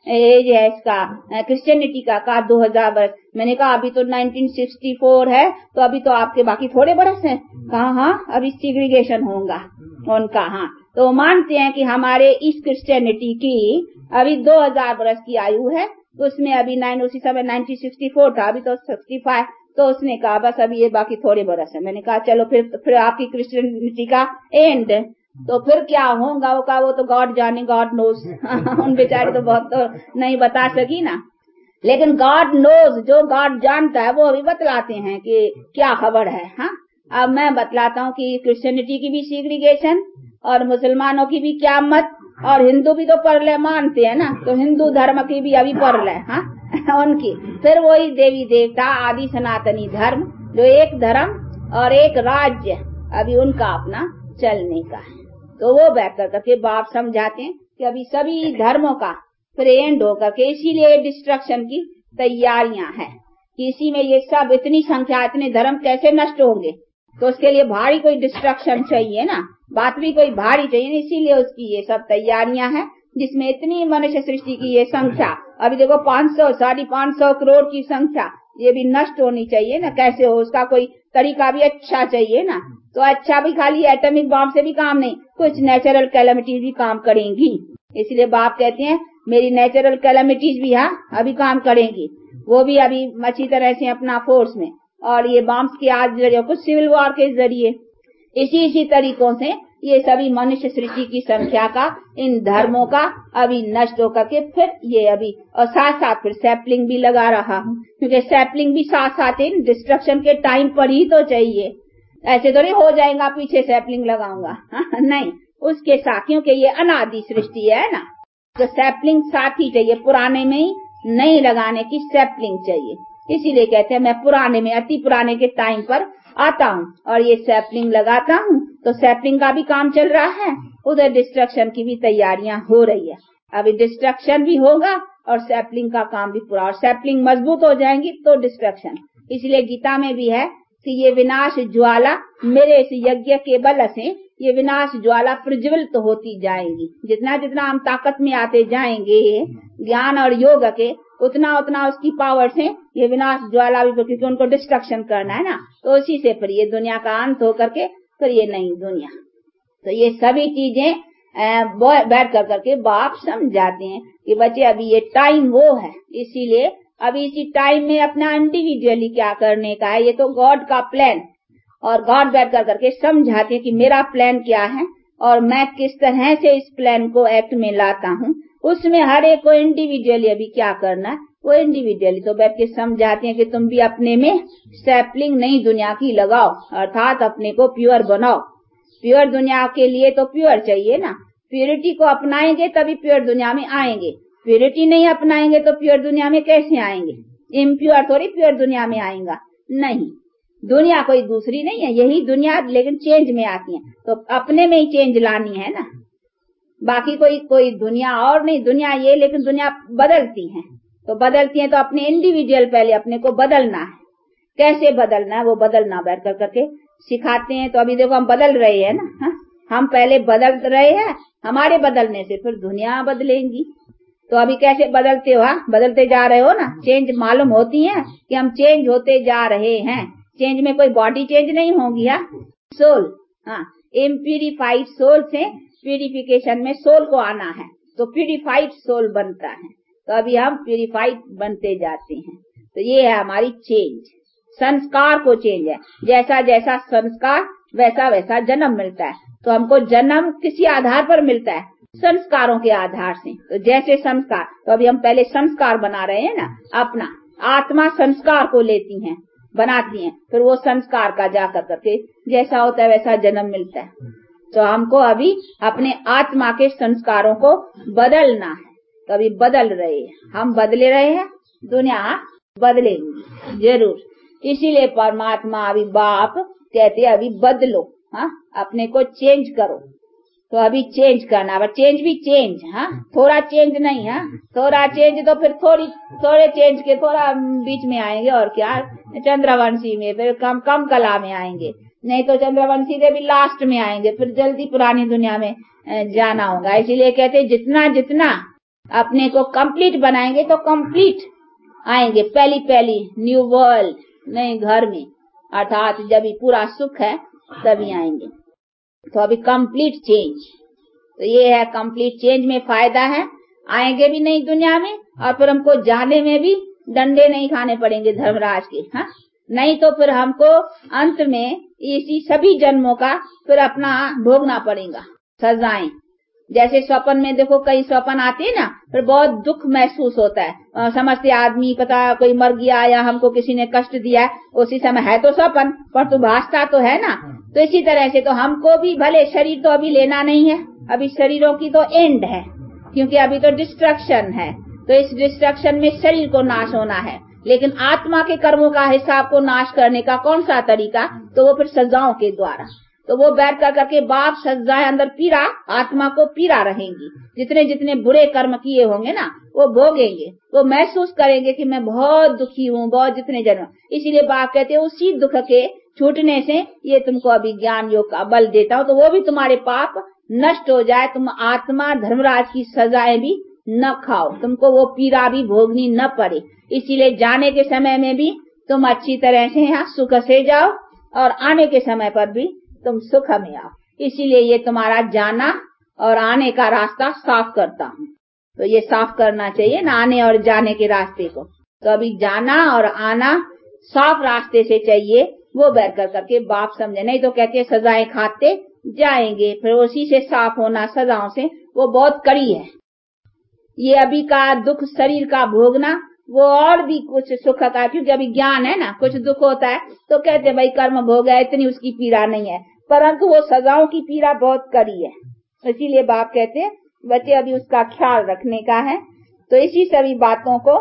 एज है इसका क्रिश्चियनिटी का? कहा दो हजार बरस। मैंने कहा अभी तो नाइनटीन सिक्सटी फोर है, तो अभी तो आपके बाकी थोड़े बरस हैं। कहा हाँ अभी सीग्रीगेशन होगा उनका। हाँ, तो मानते हैं कि हमारे इस क्रिश्चियनिटी की अभी दो हजार बरस की आयु है, उसमें अभी नाइन उसी समय नाइनटीन सिक्सटी फोर था, अभी तो सिक्सटी फाइव। तो उसने कहा बस अभी ये बाकी थोड़े बरस है। मैंने कहा चलो फिर फिर आपकी क्रिश्चियनिटी का एंड, तो फिर क्या होगा? वो कहा वो तो गॉड जाने, गॉड नोज। उन बेचारे तो बहुत तो नहीं बता सकी ना, लेकिन गॉड नोज, जो गॉड जानता है वो अभी बतलाते हैं कि क्या खबर है। हाँ, अब मैं बतलाता हूँ कि क्रिश्चियनिटी की भी सीग्रीगेशन और मुसलमानों की भी क़यामत, और हिंदू भी तो परलय मानते हैं ना, तो हिंदू धर्म की भी अभी परलय। हाँ उनकी फिर वही देवी देवता आदि सनातनी धर्म, जो एक धर्म और एक राज्य अभी उनका अपना चलने का है। तो वो बैठ कर करके बाप समझाते हैं कि अभी सभी धर्मों का फिर एंड होकर के, इसीलिए डिस्ट्रक्शन की तैयारियां हैं कि इसी में ये सब इतनी संख्या, इतने धर्म कैसे नष्ट होंगे, तो उसके लिए भारी कोई डिस्ट्रक्शन चाहिए ना, बात भी कोई भारी चाहिए, इसीलिए उसकी ये सब तैयारियां हैं, जिसमें इतनी मनुष्य सृष्टि की ये संख्या अभी देखो पाँच सौ साढ़े पाँच सौ करोड़ की संख्या, ये भी नष्ट होनी चाहिए ना। कैसे हो, उसका कोई तरीका भी अच्छा चाहिए ना। तो अच्छा भी खाली एटॉमिक बॉम्ब से भी काम नहीं, कुछ नेचुरल कैलेमिटीज भी काम करेंगी। इसलिए बाप कहते हैं मेरी नेचुरल कैलेमिटीज भी हाँ अभी काम करेंगी, वो भी अभी अच्छी तरह से अपना फोर्स में, और ये बॉम्ब्स के आज जरिए कुछ सिविल वॉर के जरिए, इसी इसी तरीकों से ये सभी मनुष्य सृष्टि की संख्या का, इन धर्मों का अभी नष्ट होकर के फिर ये अभी, और साथ साथ फिर सैपलिंग भी लगा रहा हूँ, क्योंकि सैपलिंग भी साथ साथ इन डिस्ट्रक्शन के टाइम पर ही तो चाहिए। ऐसे तो नहीं हो जाएगा पीछे सैपलिंग लगाऊंगा, नहीं, उसके साथ, क्योंकि ये अनादि सृष्टि है ना, तो सैपलिंग साथ ही चाहिए, पुराने में ही नहीं लगाने की सैपलिंग चाहिए। इसीलिए कहते हैं मैं पुराने में, अति पुराने के टाइम पर आता हूँ और ये सैपलिंग लगाता हूँ। तो सैपलिंग का भी काम चल रहा है, उधर डिस्ट्रक्शन की भी तैयारियां हो रही है। अभी डिस्ट्रक्शन भी होगा और सैपलिंग का काम भी पूरा, और सैपलिंग मजबूत हो जाएंगी तो डिस्ट्रक्शन। इसलिए गीता में भी है कि ये विनाश ज्वाला मेरे इस यज्ञ के बल से, ये विनाश ज्वाला प्रज्वलित तो होती जाएंगी। जितना जितना हम ताकत में आते जाएंगे ज्ञान और योग के, उतना उतना उसकी पावर से ये विनाश ज्वाला भी, क्योंकि उनको डिस्ट्रक्शन करना है ना, तो उसी से फिर ये दुनिया का अंत हो करके फिर ये नई दुनिया। तो ये सभी चीजें बैठ कर करके बाप समझाते हैं कि बच्चे अभी ये टाइम वो है, इसीलिए अभी इसी टाइम में अपना इंडिविजुअली क्या करने का है, ये तो गॉड का प्लान। और गॉड बैठ कर करके समझाते हैं कि मेरा प्लान क्या है और मैं किस तरह से इस प्लान को एक्ट में लाता हूँ, उसमें हर एक को इंडिविजुअली अभी क्या करना है वो इंडिविजुअली तो बैठ के समझाते हैं कि तुम भी अपने में सैपलिंग नई दुनिया की लगाओ, अर्थात अपने को प्योर बनाओ। प्योर दुनिया के लिए तो प्योर चाहिए ना, प्योरिटी को अपनाएंगे तभी प्योर दुनिया में आएंगे, प्योरिटी नहीं अपनाएंगे तो प्योर दुनिया में कैसे आएंगे? इम्प्योर थोड़ी प्योर दुनिया में आएगा, नहीं। दुनिया कोई दूसरी नहीं है, यही दुनिया लेकिन चेंज में आती है, तो अपने में ही चेंज लानी है ना, बाकी कोई कोई दुनिया और नहीं। दुनिया ये, लेकिन दुनिया बदलती है, तो बदलती है तो अपने इंडिविजुअल पहले अपने को बदलना है। कैसे बदलना है वो बदलना बैठ कर करके सिखाते हैं। तो अभी देखो हम बदल रहे हैं ना, हा? हम पहले बदल रहे हैं, हमारे बदलने से फिर दुनिया बदलेंगी। तो अभी कैसे बदलते हो? हा? बदलते जा रहे हो ना, चेंज मालूम होती है कि हम चेंज होते जा रहे हैं। चेंज में कोई बॉडी चेंज नहीं होगी, हा? सोल, हाँ, इम्प्यूरिफाइड सोल से प्यूरिफिकेशन में सोल को आना है, तो प्यूरिफाइड सोल बनता है। तो अभी हम प्यूरिफाइड बनते जाते हैं। तो ये है हमारी चेंज, संस्कार को चेंज है। जैसा जैसा संस्कार वैसा वैसा जन्म मिलता है। तो हमको जन्म किसी आधार पर मिलता है, संस्कारों के आधार से। तो जैसे संस्कार, तो अभी हम पहले संस्कार बना रहे हैं ना, अपना आत्मा संस्कार को लेती है, बनाती हैं, फिर वो संस्कार का जाकर करके जैसा होता है वैसा जन्म मिलता है। तो हमको अभी अपने आत्मा के संस्कारों को बदलना है। तो अभी बदल रहे हैं, हम बदले रहे हैं, दुनिया बदलेंगी जरूर। इसीलिए परमात्मा अभी बाप कहते हैं अभी बदलो, हाँ, अपने को चेंज करो। तो अभी चेंज करना, अब चेंज भी चेंज, हाँ, थोड़ा चेंज नहीं, हाँ, थोड़ा चेंज तो फिर थोड़ी थोड़े चेंज के थोड़ा बीच में आएंगे और क्या, चंद्रवंशी में, फिर कम कम कला में आएंगे, नहीं तो चंद्रवंशी के भी लास्ट में आएंगे, फिर जल्दी पुरानी दुनिया में जाना होगा। इसीलिए कहते हैं जितना जितना अपने को कंप्लीट बनाएंगे तो कंप्लीट आएंगे, पहली पहली न्यू वर्ल्ड नए घर में, अर्थात जब भी पूरा सुख है तभी आएंगे। तो अभी कंप्लीट चेंज, तो ये है कंप्लीट चेंज में फायदा है, आएंगे भी नई दुनिया में और फिर हमको जाने में भी डंडे नहीं खाने पड़ेंगे धर्मराज के, हाँ, नहीं तो फिर हमको अंत में इसी सभी जन्मों का फिर अपना भोगना पड़ेगा सजाएं। जैसे स्वप्न में देखो कई स्वप्न आते हैं ना, फिर बहुत दुख महसूस होता है, समझते आदमी पता कोई मर गया या हमको किसी ने कष्ट दिया है, उसी समय है तो स्वप्न पर तू भासता तो है ना। तो इसी तरह से तो हमको भी भले शरीर तो अभी लेना नहीं है, अभी शरीरों की तो एंड है, क्योंकि अभी तो डिस्ट्रक्शन है, तो इस डिस्ट्रक्शन में शरीर को नाश होना है, लेकिन आत्मा के कर्मों का हिसाब को नाश करने का कौन सा तरीका, तो वो फिर सजाओं के द्वारा। तो वो बैठ कर करके बाप सजाए अंदर पीड़ा, आत्मा को पीड़ा रहेंगी, जितने जितने बुरे कर्म किए होंगे ना वो भोगेंगे, वो महसूस करेंगे कि मैं बहुत दुखी हूँ, बहुत जितने जन्म। इसीलिए बाप कहते हैं उसी दुख के छूटने से ये तुमको अभी ज्ञान योग का बल देता हूँ, तो वो भी तुम्हारे पाप नष्ट हो जाए, तुम आत्मा धर्मराज की सजाएं भी न खाओ, तुमको वो पीड़ा भी भोगनी न पड़े। इसीलिए जाने के समय में भी तुम अच्छी तरह से यहाँ सुख से जाओ और आने के समय पर भी तुम सुख में आओ। इसीलिए ये तुम्हारा जाना और आने का रास्ता साफ करता हूँ। तो ये साफ करना चाहिए ना आने और जाने के रास्ते को। तो अभी जाना और आना साफ रास्ते से चाहिए, वो बैठ कर करके बाप समझे। नहीं तो कहते सजाएं खाते जाएंगे, फिर उसी से साफ होना सजाओं से वो बहुत कड़ी है। ये अभी का दुख शरीर का भोगना वो और भी कुछ सुख का, क्योंकि अभी ज्ञान है ना, कुछ दुख होता है तो कहते भाई कर्म भोग है, इतनी उसकी पीड़ा नहीं है, परंतु वो सजाओं की पीड़ा बहुत कड़ी है। इसीलिए बाप कहते हैं बच्चे अभी उसका ख्याल रखने का है। तो इसी सभी बातों को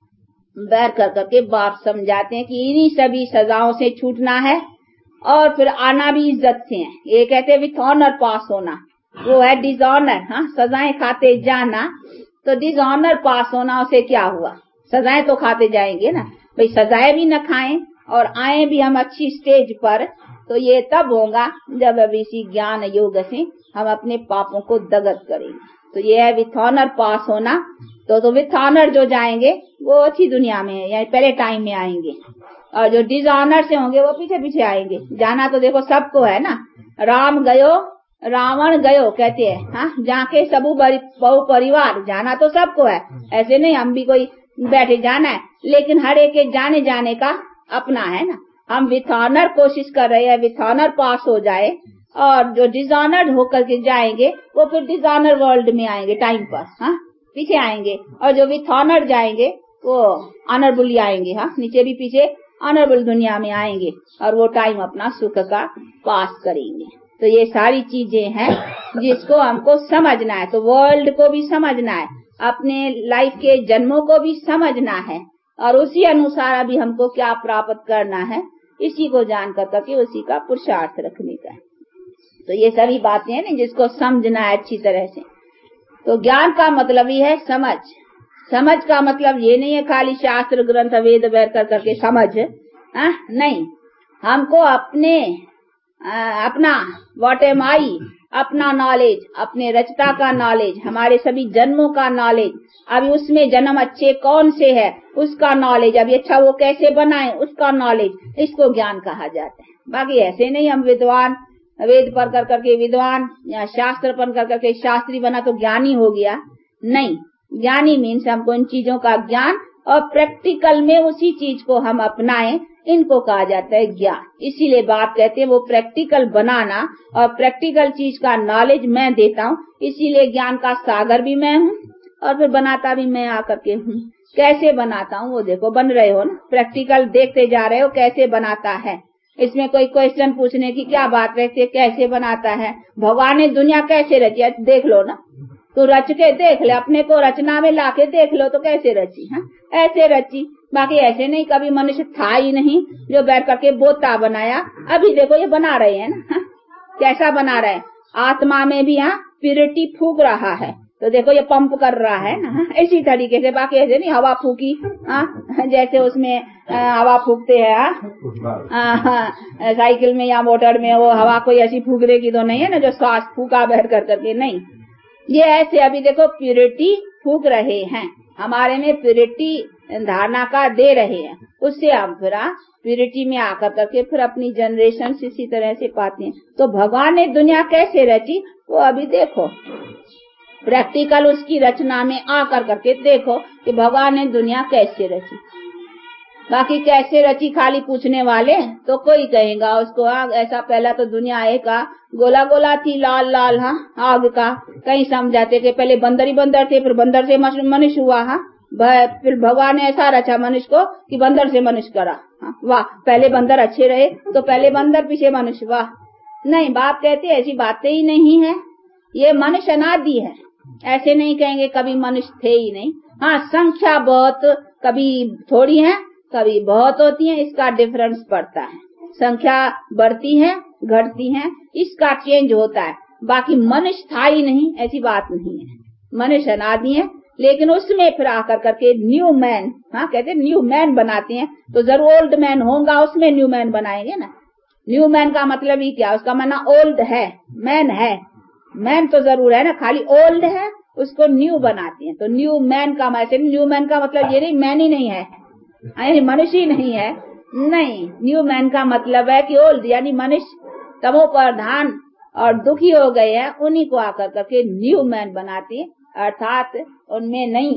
बैठ कर करके बाप समझाते हैं कि इन्हीं सभी सजाओं से छूटना है और फिर आना भी इज्जत से है। ये कहते हैं विथ ऑनर पास होना, वो है डिसऑनर। हाँ, सजाएं खाते जाना, तो डिसऑनर पास होना, उसे क्या हुआ, सजाएं तो खाते जाएंगे ना भाई, सजाएं भी न खाएं और आए भी हम अच्छी स्टेज पर, तो ये तब होगा जब अब इसी ज्ञान योग से हम अपने पापों को दगत करेंगे। तो ये है विथ ऑनर पास होना। तो, तो विथ ऑनर जो जाएंगे वो अच्छी दुनिया में है, यानी पहले टाइम में आएंगे, और जो डिसऑनर से होंगे वो पीछे पीछे आएंगे। जाना तो देखो सबको है ना, राम गयो रावण गयो कहते हैं, हाँ, जाके सबू बहु परिवार, जाना तो सबको है, ऐसे नहीं हम भी कोई बैठे जाना है, लेकिन हर एक के जाने जाने का अपना है ना। हम विथ ऑनर कोशिश कर रहे हैं, विथ ऑनर पास हो जाए, और जो डिसऑनर्ड होकर के जाएंगे वो फिर डिसऑनर वर्ल्ड में आएंगे, टाइम पास, हाँ, पीछे आएंगे, और जो विथ ऑनर जाएंगे वो ऑनरेबल आएंगे, हाँ, नीचे भी पीछे ऑनरेबल दुनिया में आएंगे, और वो टाइम अपना सुख का पास करेंगे। तो ये सारी चीजें हैं जिसको हमको समझना है। तो वर्ल्ड को भी समझना है, अपने लाइफ के जन्मों को भी समझना है, और उसी अनुसार अभी हमको क्या प्राप्त करना है, इसी को जान कर करके उसी का पुरुषार्थ रखने का है। तो ये सभी बातें हैं ना जिसको समझना है अच्छी तरह से। तो ज्ञान का मतलब ही है समझ। समझ का मतलब ये नहीं है खाली शास्त्र ग्रंथ वेद वैर कर करके समझ, आ, नहीं, हमको अपने आ, अपना व्हाट एम आई, अपना नॉलेज, अपने रचता का नॉलेज, हमारे सभी जन्मों का नॉलेज, अभी उसमें जन्म अच्छे कौन से है उसका नॉलेज, अभी अच्छा वो कैसे बनाए उसका नॉलेज, इसको ज्ञान कहा जाता है। बाकी ऐसे नहीं हम विद्वान, वेद पढ़ कर करके विद्वान या शास्त्र पढ़ कर करके शास्त्री बना तो ज्ञानी हो गया, नहीं। ज्ञानी मीन्स हमको इन चीजों का ज्ञान, और प्रैक्टिकल में उसी चीज को हम अपनाएं, इनको कहा जाता है ज्ञान। इसीलिए बाप कहते हैं वो प्रैक्टिकल बनाना, और प्रैक्टिकल चीज का नॉलेज मैं देता हूँ, इसीलिए ज्ञान का सागर भी मैं हूँ और फिर बनाता भी मैं आकर के हूँ। कैसे बनाता हूँ वो देखो, बन रहे हो ना, प्रैक्टिकल देखते जा रहे हो कैसे बनाता है। इसमें कोई क्वेश्चन पूछने की क्या बात रहती है, कैसे बनाता है भगवान ने दुनिया कैसे रची है, देख लो ना, तो रच के देख ले, अपने को रचना में लाके देख लो तो कैसे रची है, ऐसे रची। बाकी ऐसे नहीं कभी मनुष्य था ही नहीं जो बैठ करके बोता बनाया, अभी देखो ये बना रहे हैं ना, हा? कैसा बना रहे हैं, आत्मा में भी यहाँ प्यूरिटी फूक रहा है, तो देखो ये पंप कर रहा है ना, इसी तरीके से। बाकी ऐसे नहीं हवा फूकी, हाँ, जैसे उसमें हवा फूकते हैं साइकिल में या मोटर में, वो हवा कोई ऐसी फूकने की तो नहीं है ना जो श्वास फूका बैठ कर करके, नहीं, ये ऐसे अभी देखो प्यूरिटी फूक रहे हैं, हमारे में प्यूरिटी धारणा का दे रहे हैं, उससे हम फिर प्यूरिटी में आकर करके फिर अपनी जनरेशन से इसी तरह से पाते हैं। तो भगवान ने दुनिया कैसे रची वो अभी देखो, प्रैक्टिकल उसकी रचना में आकर करके देखो कि भगवान ने दुनिया कैसे रची। बाकी कैसे रची खाली पूछने वाले तो कोई कहेगा उसको आग, ऐसा पहला तो दुनिया एक गोला गोला थी, लाल लाल, हाँ, आग का। कहीं समझाते कि पहले बंदर ही बंदर थे, फिर बंदर से मनुष्य हुआ, हाँ, फिर भगवान ने ऐसा रचा मनुष्य को कि बंदर से मनुष्य करा, हाँ, वाह, पहले बंदर अच्छे रहे तो पहले बंदर पीछे मनुष्य, वाह। नहीं, बाप कहते ऐसी बातें ही नहीं है, ये मनुष्य अनादि है, ऐसे नहीं कहेंगे कभी मनुष्य थे ही नहीं। हाँ, संख्या बहुत कभी थोड़ी है कभी बहुत होती है, इसका डिफरेंस पड़ता है, संख्या बढ़ती है घटती है, इसका चेंज होता है। बाकी मनुष्य था ही नहीं ऐसी बात नहीं है, मनुष्य अनादि है, लेकिन उसमें फिर आकर करके न्यू मैन, हाँ, कहते हैं न्यू मैन बनाते हैं, तो जरूर ओल्ड मैन होगा उसमें न्यू मैन बनाएंगे ना। न्यू मैन का मतलब ही क्या, उसका माना ओल्ड है, मैन है, मैन तो जरूर है ना, खाली ओल्ड है उसको न्यू बनाते हैं। तो न्यू मैन का मतलब, न्यू मैन का मतलब ये नहीं मैन ही नहीं है, यानी मनुष्य ही नहीं है, नहीं, न्यू मैन का मतलब है कि ओल्ड यानी मनुष्य तमो प्रधान और दुखी हो गए हैं, उन्हीं को आकर करके न्यू मैन बनाते हैं, अर्थात उनमें नई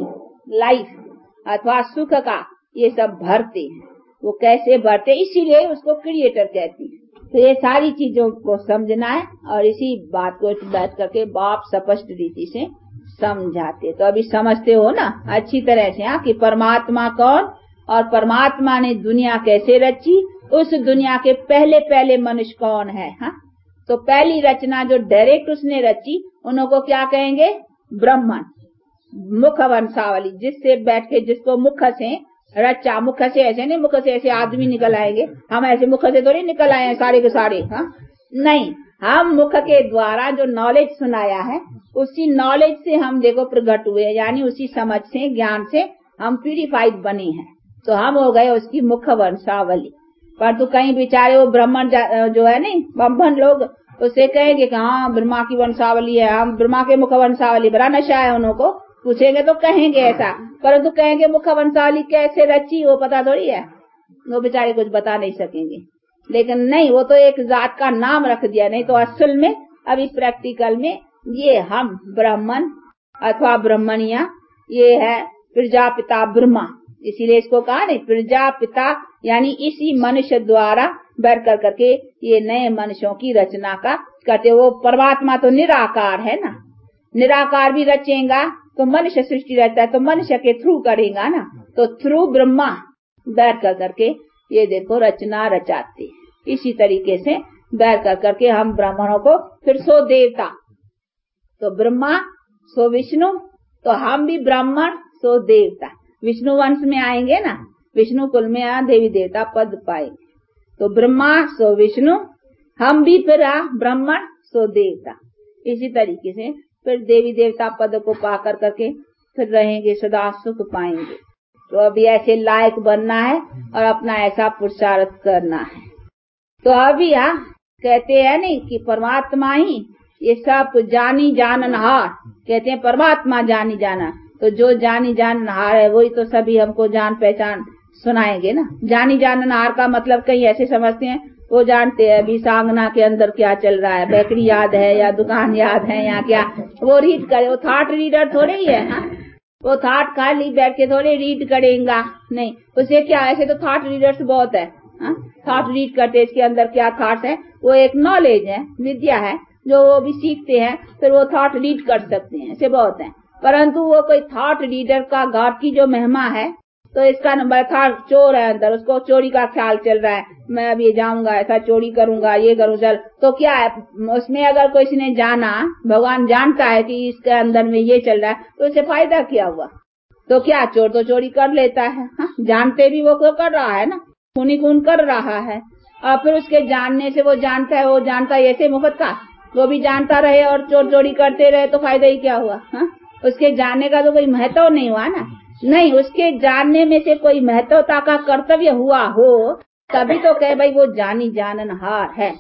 लाइफ अथवा सुख का ये सब भरते हैं। वो कैसे भरते, इसीलिए उसको क्रिएटर कहते हैं। तो ये सारी चीजों को समझना है, और इसी बात को बैठ करके बाप स्पष्ट रीति से समझाते। तो अभी समझते हो ना अच्छी तरह से, हाँ, कि परमात्मा कौन और परमात्मा ने दुनिया कैसे रची, उस दुनिया के पहले पहले मनुष्य कौन है, हाँ। तो पहली रचना जो डायरेक्ट उसने रची उन्हों को क्या कहेंगे, ब्राह्मण, मुख वंशावली, जिससे बैठ के जिसको मुख से रचा, मुख से ऐसे नहीं, मुख से ऐसे आदमी निकल आएंगे, हम ऐसे मुख से थोड़ी निकल आए हैं सारे के सारे, हाँ, नहीं, हम मुख के द्वारा जो नॉलेज सुनाया है उसी नॉलेज से हम देखो प्रकट हुए, यानी उसी समझ से ज्ञान से हम प्यूरिफाइड बने हैं, तो हम हो गए उसकी मुख वंशावली। पर तो कहीं बेचारे वो ब्राह्मण जो है नहीं, ब्राह्मण लोग उससे कहेंगे कि हाँ ब्रह्मा की वंशावली है, हम ब्रह्मा के मुख वंशावली, बड़ा नशा है उनको, पूछेंगे तो कहेंगे ऐसा, परंतु कहेंगे मुख वंशावली कैसे रची वो पता थोड़ी है, वो बेचारे कुछ बता नहीं सकेंगे। लेकिन नहीं, वो तो एक जात का नाम रख दिया, नहीं तो असल में अभी प्रैक्टिकल में ये हम ब्राह्मण अथवा ब्राह्मणिया, ये है प्रजापिता ब्रह्मा, इसीलिए इसको कहा नहीं प्रजापिता, यानी इसी मनुष्य द्वारा बैठ कर करके ये नए मनुष्यों की रचना का करते। वो परमात्मा तो निराकार है ना, निराकार भी रचेगा तो मनुष्य सृष्टि रहता है तो मनुष्य के थ्रू करेगा ना, तो थ्रू ब्रह्मा बैठ कर करके ये देखो रचना रचाते। इसी तरीके से बैठ कर करके हम ब्राह्मणों को फिर सो देवता, तो ब्रह्मा सो विष्णु, तो हम भी ब्राह्मण सो देवता, विष्णु वंश में आएंगे ना, विष्णु कुल में आ देवी देवता पद पाएंगे। तो ब्रह्मा सो विष्णु, हम भी फिर आ ब्राह्मण सो देवता। इसी तरीके से फिर देवी देवता पद को पाकर करके फिर रहेंगे, सदा सुख पाएंगे। तो अभी ऐसे लायक बनना है और अपना ऐसा पुरुषार्थ करना है। तो अभी आ कहते हैं नहीं कि परमात्मा ही ये सब जानी जाननहार, कहते हैं परमात्मा जानी जाना, तो जो जानी जाननहार है वही तो सभी हमको जान पहचान सुनाएंगे ना। जानी जाननहार का मतलब कहीं ऐसे समझते हैं वो जानते हैं अभी सांगना के अंदर क्या चल रहा है, बेकरी याद है या दुकान याद है या क्या, वो रीड करे, वो थॉट रीडर थोड़े ही है। हा? वो थॉट खाली बैठ के थोड़े रीड करेगा, नहीं उसे क्या, ऐसे तो थॉट रीडर्स बहुत है, थॉट रीड करते, इसके अंदर क्या थॉट है, वो एक नॉलेज है, विद्या है जो वो भी सीखते हैं, फिर वो थॉट रीड कर सकते हैं, ऐसे बहुत है। परंतु वो कोई थॉट रीडर का गॉड की जो महिमा है, तो इसका नंबर था चोर है अंदर, उसको चोरी का ख्याल चल रहा है, मैं अब ये जाऊंगा ऐसा चोरी करूंगा ये करूँ, चल तो क्या है उसमें, अगर कोई ने जाना, भगवान जानता है कि इसके अंदर में ये चल रहा है, तो उसे फायदा क्या हुआ। तो क्या चोर तो चोरी कर लेता है, हा? जानते भी वो को कर रहा है ना, खूनी खून कर रहा है, और फिर उसके जानने से वो जानता है, वो जानता है ऐसे मुफ्त का, वो भी जानता रहे और चोर चोरी करते रहे तो फायदा ही क्या हुआ। हा? उसके जानने का तो कोई महत्व नहीं हुआ ना, नहीं उसके जानने में से कोई महत्वता का कर्तव्य हुआ हो तभी तो कहे भाई वो जानी जाननहार है।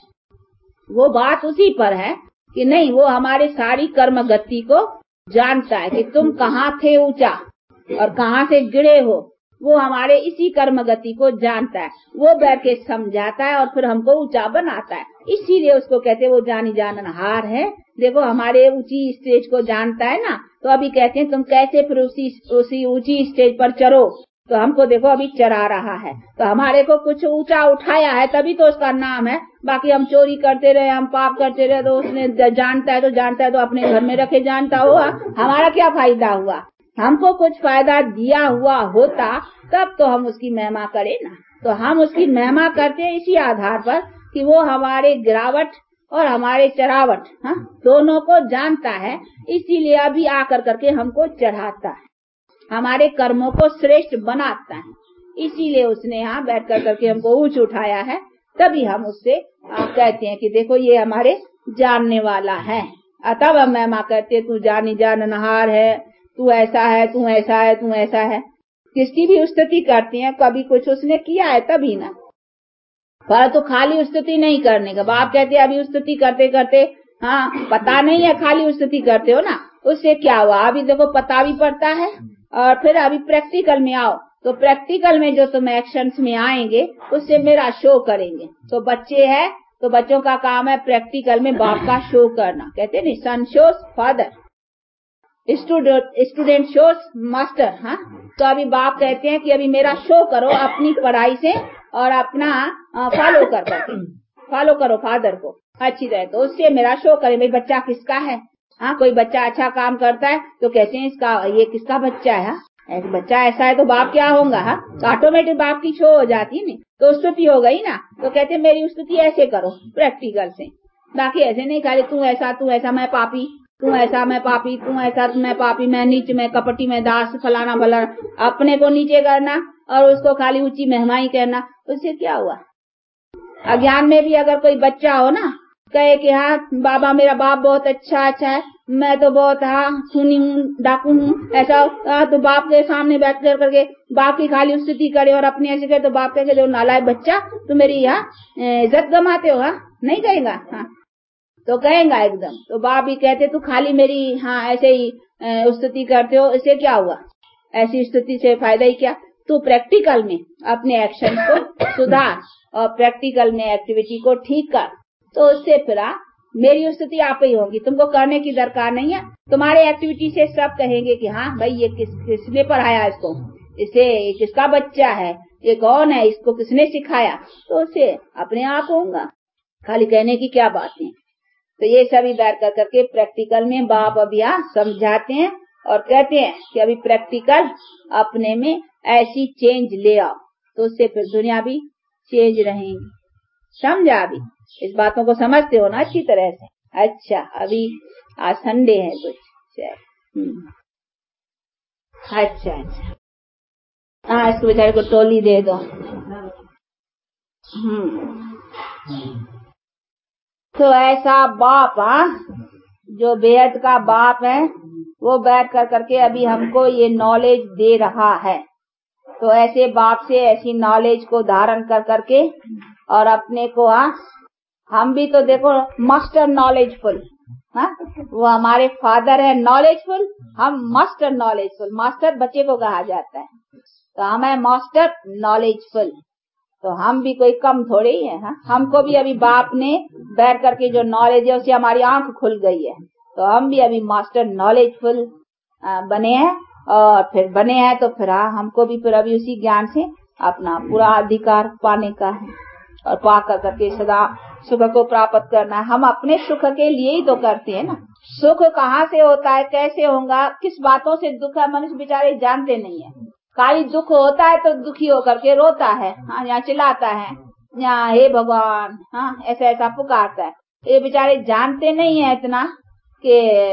वो बात उसी पर है कि नहीं वो हमारे सारी कर्म गति को जानता है कि तुम कहाँ थे ऊंचा और कहाँ से गिरे हो, वो हमारे इसी कर्म गति को जानता है, वो बैठ के समझाता है और फिर हमको ऊंचा बनाता है, इसीलिए उसको कहते हैं वो जानी जाननहार है। देखो हमारे ऊंची स्टेज को जानता है ना, तो अभी कहते हैं तुम कैसे फिर उसी उसी ऊंची स्टेज पर चढ़ो, तो हमको देखो अभी चढ़ा रहा है, तो हमारे को कुछ ऊंचा उठाया है तभी तो उसका नाम है। बाकी हम चोरी करते रहे, हम पाप करते रहे, तो उसने जानता है तो जानता है तो अपने घर में रखे जानता हुआ, हमारा क्या फायदा हुआ। हमको कुछ फायदा दिया हुआ होता तब तो हम उसकी महिमा करें ना, तो हम उसकी महिमा करते हैं इसी आधार पर कि वो हमारे गिरावट और हमारे चढ़ावट हाँ दोनों को जानता है, इसीलिए अभी आकर करके हमको चढ़ाता है, हमारे कर्मों को श्रेष्ठ बनाता है, इसीलिए उसने यहाँ बैठ कर करके हमको ऊंच उठाया है। तभी हम उससे कहते हैं कि देखो ये हमारे जानने वाला है, तब हम महिमा करते तू जानी जाननहार है, तू ऐसा है तू ऐसा है तू ऐसा है। किसकी भी स्तुति करती है, कभी कुछ उसने किया है तभी ना, पर तो खाली स्तुति नहीं करने का। बाप कहते हैं अभी स्तुति करते करते हाँ पता नहीं है, खाली स्तुति करते हो ना, उससे क्या हुआ। अभी देखो पता भी पड़ता है और फिर अभी प्रैक्टिकल में आओ, तो प्रैक्टिकल में जो तुम एक्शंस में आएंगे उससे मेरा शो करेंगे। तो बच्चे हैं तो बच्चों का काम है प्रैक्टिकल में बाप का शो करना, कहते नहीं son shows father, student shows master. हाँ तो अभी बाप कहते हैं कि अभी मेरा शो करो अपनी पढ़ाई से और अपना फॉलो कर करके फॉलो करो फादर को अच्छी तरह, तो उससे मेरा शो करे भाई बच्चा किसका है। हाँ कोई बच्चा अच्छा काम करता है तो कहते हैं इसका ये किसका बच्चा है, ऐसे बच्चा ऐसा है तो बाप क्या होगा। हाँ तो ऑटोमेटिक बाप की शो हो जाती है, नहीं तो स्तुति हो गई ना, तो कहते हैं मेरी स्तुति ऐसे करो प्रैक्टिकल से, बाकी ऐसे नहीं खाली तू ऐसा तू ऐसा मैं पापी, तू ऐसा मैं पापी, तू ऐसा मैं पापी, मैं नीच मैं कपटी मैं दास फलाना भला, अपने को नीचे करना और उसको खाली ऊंची महिमाई कहना, उससे क्या हुआ। अज्ञान में भी अगर कोई बच्चा हो ना कहे कि हाँ बाबा मेरा बाप बहुत अच्छा अच्छा है, मैं तो बहुत हाँ खूनी हूँ डाकू हूँ ऐसा, आ, तो बाप के सामने बैठ कर करके बाप की खाली स्तुति करे और अपने ऐसे करे, तो बाप कहे जो नालायक बच्चा तो मेरी यहाँ इज्जत गमाते हो। हाँ नहीं कहेगा, हाँ तो कहेगा एकदम। तो बाप भी कहते तू खाली मेरी हाँ ऐसे ही स्तुति करते हो, इससे क्या हुआ, ऐसी स्तुति से फायदा ही क्या। तू प्रैक्टिकल में अपने एक्शन को सुधार और प्रैक्टिकल में एक्टिविटी को ठीक कर, तो उससे फिर मेरी स्तुति आप ही होगी, तुमको करने की दरकार नहीं है। तुम्हारे एक्टिविटी से सब कहेंगे कि हाँ भाई ये किस किसने पढ़ाया इसको, इसे किसका बच्चा है, ये कौन है, इसको किसने सिखाया, तो उसे अपने आप होगा। खाली कहने की क्या बात है। तो ये सभी बैठ कर करके प्रैक्टिकल में बाप अभी समझाते हैं और कहते हैं कि अभी प्रैक्टिकल अपने में ऐसी चेंज ले आओ, तो उससे फिर दुनिया भी चेंज रहेंगी। समझा? अभी इस बातों को समझते हो ना अच्छी तरह से? अच्छा, अभी आज संडे है कुछ। अच्छा अच्छा, हाँ इसको बेचारे को टोली दे दो। हम्म तो ऐसा बाप, हाँ जो बेहद का बाप है, वो बैठ कर करके अभी हमको ये नॉलेज दे रहा है। तो ऐसे बाप से ऐसी नॉलेज को धारण कर करके और अपने को, हाँ हम भी तो देखो मास्टर नॉलेजफुल, हाँ वो हमारे फादर है नॉलेजफुल, हम मास्टर नॉलेजफुल। मास्टर बच्चे को कहा जाता है, तो हम है मास्टर नॉलेजफुल। तो हम भी कोई कम थोड़ी है। हा? हमको भी अभी बाप ने बैठ करके जो नॉलेज है उससे हमारी आंख खुल गई है, तो हम भी अभी मास्टर नॉलेजफुल बने हैं। और फिर बने हैं तो फिर हाँ हमको भी फिर अभी उसी ज्ञान से अपना पूरा अधिकार पाने का है और पा कर करके सदा सुख को प्राप्त करना है। हम अपने सुख के लिए ही तो करते हैं ना। सुख कहाँ से होता है, कैसे होगा, किस बातों से दुख है, मनुष्य बेचारे जानते नहीं है। खाली दुख होता है तो दुखी होकर के रोता है, हाँ यहाँ चिल्लाता है, यहाँ हे भगवान, हाँ ऐसा ऐसा पुकारता है। ये बेचारे जानते नहीं है इतना कि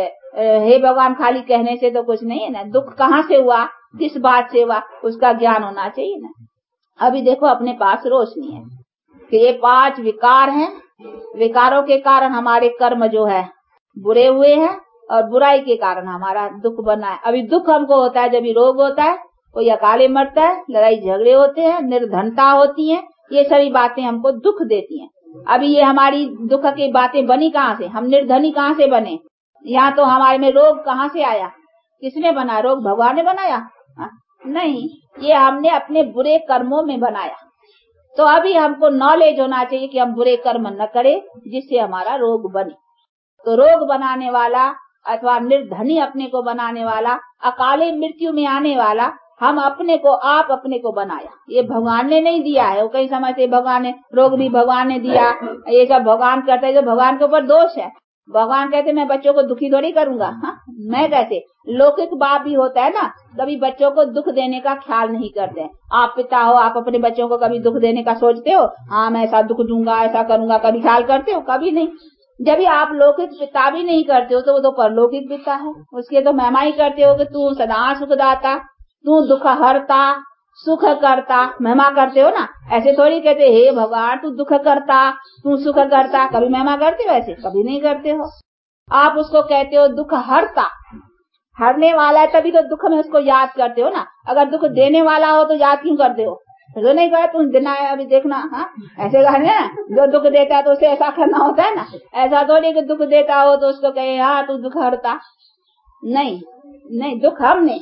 हे भगवान खाली कहने से तो कुछ नहीं है ना। दुख कहाँ से हुआ, किस बात से हुआ, उसका ज्ञान होना चाहिए ना। अभी देखो अपने पास रोशनी है कि ये पांच विकार हैं, विकारों के कारण हमारे कर्म जो है बुरे हुए हैं और बुराई के कारण हमारा दुख बना है। अभी दुख हमको होता है जब रोग होता है, कोई अकाले मरता है, लड़ाई झगड़े होते हैं, निर्धनता होती है, ये सभी बातें हमको दुख देती हैं। अभी ये हमारी दुख की बातें बनी कहाँ से, हम निर्धनी कहाँ से बने, यहाँ तो हमारे में रोग कहाँ से आया, किसने बनाया रोग, भगवान ने बनाया? हा? नहीं, ये हमने अपने बुरे कर्मों में बनाया। तो अभी हमको नॉलेज होना चाहिए कि हम बुरे कर्म न करें जिससे हमारा रोग बने। तो रोग बनाने वाला अथवा निर्धनी अपने को बनाने वाला, अकाले मृत्यु में आने वाला, हम अपने को आप अपने को बनाया। ये भगवान ने नहीं दिया है। वो कई समय से भगवान ने रोग भी भगवान ने दिया, ये सब भगवान करते हैं, जो भगवान के ऊपर दोष है। भगवान कहते मैं बच्चों को दुखी थोड़ी करूंगा, हाँ मैं कहते लौकिक बाप भी होता है ना, कभी बच्चों को दुख देने का ख्याल नहीं करते। आप पिता हो, आप अपने बच्चों को कभी दुख देने का सोचते हो? हाँ मैं ऐसा दुख दूंगा, ऐसा करूंगा, कभी ख्याल करते हो? कभी नहीं। जब भी आप लौकिक पिता भी नहीं करते हो तो वो तो परलौकिक पिता है, उसके तो महिमा ही करते हो कि तू सदा सुखदाता, तू दुख हरता, सुख करता, महिमा करते हो ना। ऐसे थोड़ी कहते हे भगवान तू दुख करता, तू सुख करता, कभी महिमा करते हो? ऐसे कभी नहीं करते हो। आप उसको कहते हो दुख हरता, हरने वाला है तभी तो दुख में उसको याद करते हो ना। अगर दुख देने वाला हो तो याद क्यों करते हो? तो नहीं कहा तुम देना है, अभी देखना, हाँ ऐसे कहने ना, जो दुख देता है तो उसे ऐसा करना होता है ना। ऐसा थोड़ी कि दुख देता हो तो उसको कहे हाँ तू दुख हरता। नहीं नहीं, दुख हमने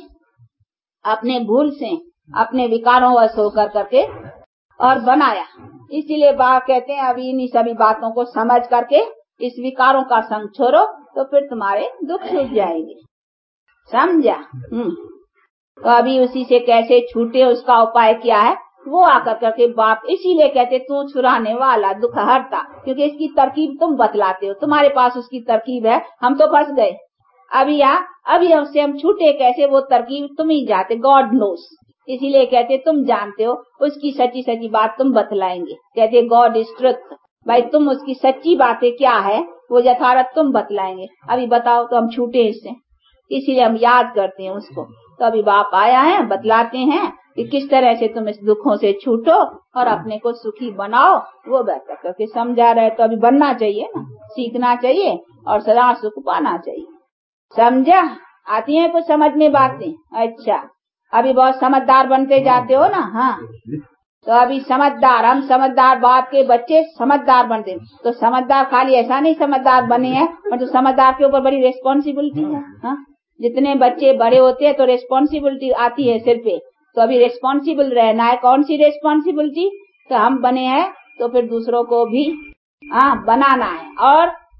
अपने भूल से, अपने विकारों वश होकर करके और बनाया। इसीलिए बाप कहते हैं अभी इन सभी बातों को समझ करके इस विकारों का संग छोड़ो तो फिर तुम्हारे दुख छूट जाएंगे। समझा? हम्म तो अभी उसी से कैसे छूटे उसका उपाय क्या है वो आकर करके बाप इसीलिए कहते तू छुड़ाने वाला दुख हरता, क्योंकि इसकी तरकीब तुम बतलाते हो, तुम्हारे पास उसकी तरकीब है। हम तो फंस गए अभी यहाँ, अभी हमसे हम छूटे कैसे, वो तरकीब तुम ही जाते, गॉड नोस। इसीलिए कहते तुम जानते हो, उसकी सच्ची सच्ची बात तुम बतलाएंगे। कहते गॉड इज ट्रुथ, भाई तुम उसकी सच्ची बातें क्या है वो यथार्थ तुम बतलाएंगे। अभी बताओ तो हम छूटे इससे, इसीलिए हम याद करते हैं उसको। तो अभी बाप आया है, बतलाते हैं कि किस तरह से तुम इस दुखों से छूटो और अपने को सुखी बनाओ। वो बेहतर करके समझा रहे, तो अभी बनना चाहिए ना, सीखना चाहिए और सदा सुख पाना चाहिए। समझा? आती है कुछ समझ में बातें? अच्छा, अभी बहुत समझदार बनते जाते हो ना। हाँ तो अभी समझदार, हम समझदार बाप के बच्चे समझदार बनते। तो समझदार खाली ऐसा नहीं समझदार बने हैं, पर तो समझदार के ऊपर बड़ी रिस्पॉन्सिबिलिटी है। हाँ जितने बच्चे बड़े होते हैं तो रिस्पॉन्सिबिलिटी आती है सिर पे, तो अभी रिस्पॉन्सिबल रहना है। कौन सी रिस्पॉन्सिबिलिटी? तो हम बने हैं तो फिर दूसरों को भी हाँ बनाना है और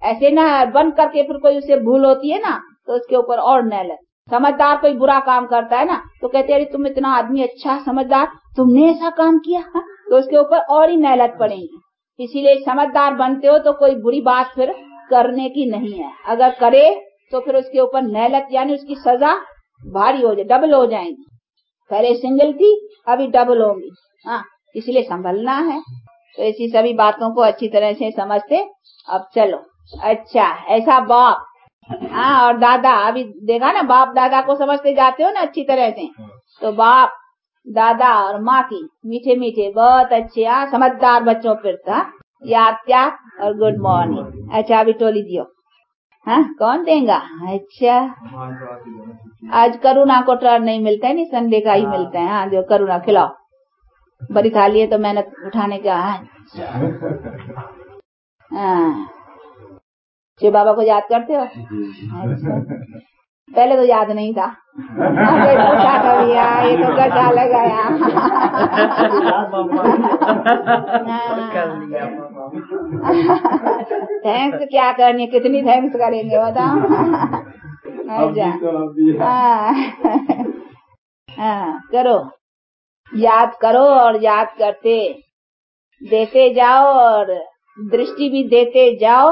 ऐसे ना बंद करके फिर कोई उससे भूल होती है ना तो उसके ऊपर और नैलत। समझदार कोई बुरा काम करता है ना तो कहते हैं अरे तुम इतना आदमी अच्छा समझदार, तुमने ऐसा काम किया, तो उसके ऊपर और ही नैलत पड़ेगी। इसीलिए समझदार बनते हो तो कोई बुरी बात फिर करने की नहीं है, अगर करे तो फिर उसके ऊपर नैलत यानी उसकी सजा भारी हो जाए, डबल हो जाएगी। पहले सिंगल थी अभी डबल होगी। हाँ, इसलिए संभलना है। तो ऐसी सभी बातों को अच्छी तरह से समझते। अब चलो, अच्छा ऐसा बाप, हाँ, और दादा, अभी देखा ना बाप दादा को समझते जाते हो ना अच्छी तरह से, तो बाप दादा और माँ की मीठे मीठे बहुत अच्छे, हाँ, समझदार बच्चों पर था याद क्या और गुड मॉर्निंग। अच्छा अभी टोली दियो, हाँ, कौन देगा? अच्छा आज करुणा को टर्न नहीं मिलता है, नहीं संडे का ही मिलता है। हाँ, जो करुणा खिलाओ, बड़ी थाली है तो मेहनत उठाने का है। हाँ, शिव बाबा को याद करते हो? अच्छा, पहले तो याद नहीं था, पूछा था भैया ये तो गजा लगाया। थैंक्स क्या करनी, कितनी थैंक्स करेंगे बताओ। हाँ, करो, याद करो और याद करते देते जाओ और दृष्टि भी देते जाओ,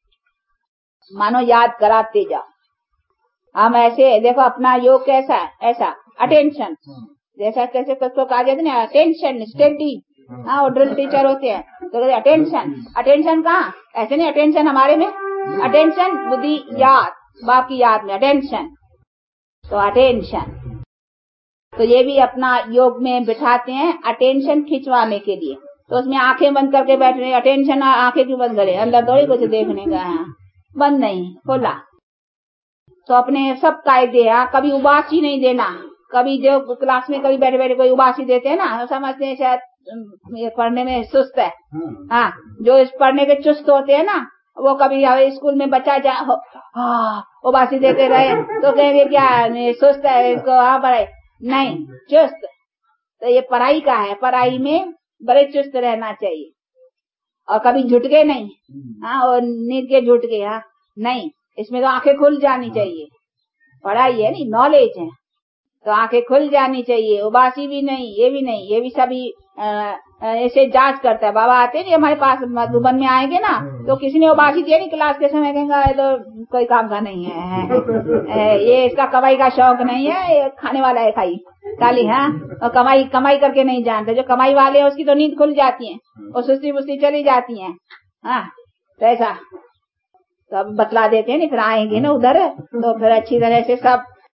मानो याद कराते जाओ। हम ऐसे देखो अपना योग कैसा है, ऐसा अटेंशन, जैसा कैसे कसको कहा जाता है ना, अटेंशन स्टडी। हाँ, वो ड्रिल टीचर होते हैं तो अटेंशन, अटेंशन कहाँ, ऐसे नहीं अटेंशन हमारे में, अटेंशन बुद्धि याद, बाप की याद में अटेंशन, तो अटेंशन। तो ये भी अपना योग में बिठाते हैं अटेंशन खिंचवाने के लिए। तो उसमें आंखें बंद करके बैठ रहे, अटेंशन आंखें क्यों बंद करे, अंदर थोड़ी कुछ देखने का है, बंद नहीं खोला। तो अपने सब कायदे, हाँ, कभी उबासी नहीं देना, कभी जो क्लास में कभी बैठे बैठे कोई उबासी देते हैं ना, समझते हैं शायद ये पढ़ने में सुस्त है। हाँ, जो इस पढ़ने के चुस्त होते हैं ना, वो कभी स्कूल में बच्चा जा हाँ उबासी देते रहे तो कहेंगे क्या सुस्त है इसको, हाँ पढ़ाई नहीं, चुस्त। तो ये पढ़ाई का है, पढ़ाई में बड़े चुस्त रहना चाहिए और कभी झुटके नहीं, हाँ, और नींद के झुटके, हाँ नहीं, इसमें तो आंखें खुल जानी चाहिए, पढ़ाई है नहीं नॉलेज है, तो आंखें खुल जानी चाहिए, उबासी भी नहीं, ये भी नहीं, ये भी सभी ऐसे जांच करता है। बाबा आते नहीं हमारे पास, मधुबन में आएंगे ना तो किसी ने उबासी दिया नहीं क्लास के समय, कहेंगे ये तो कोई काम का नहीं है, ये इसका कमाई का शौक नहीं है, ये खाने वाला है खाई खाली, हाँ, और कमाई कमाई करके नहीं जानते। जो कमाई वाले हैं उसकी तो नींद खुल जाती है और सुस्ती बुस्ती चली जाती है। हाँ, तो ऐसा तो अब बतला देते हैं नहीं, फिर आएंगे ना उधर तो फिर अच्छी तरह से सब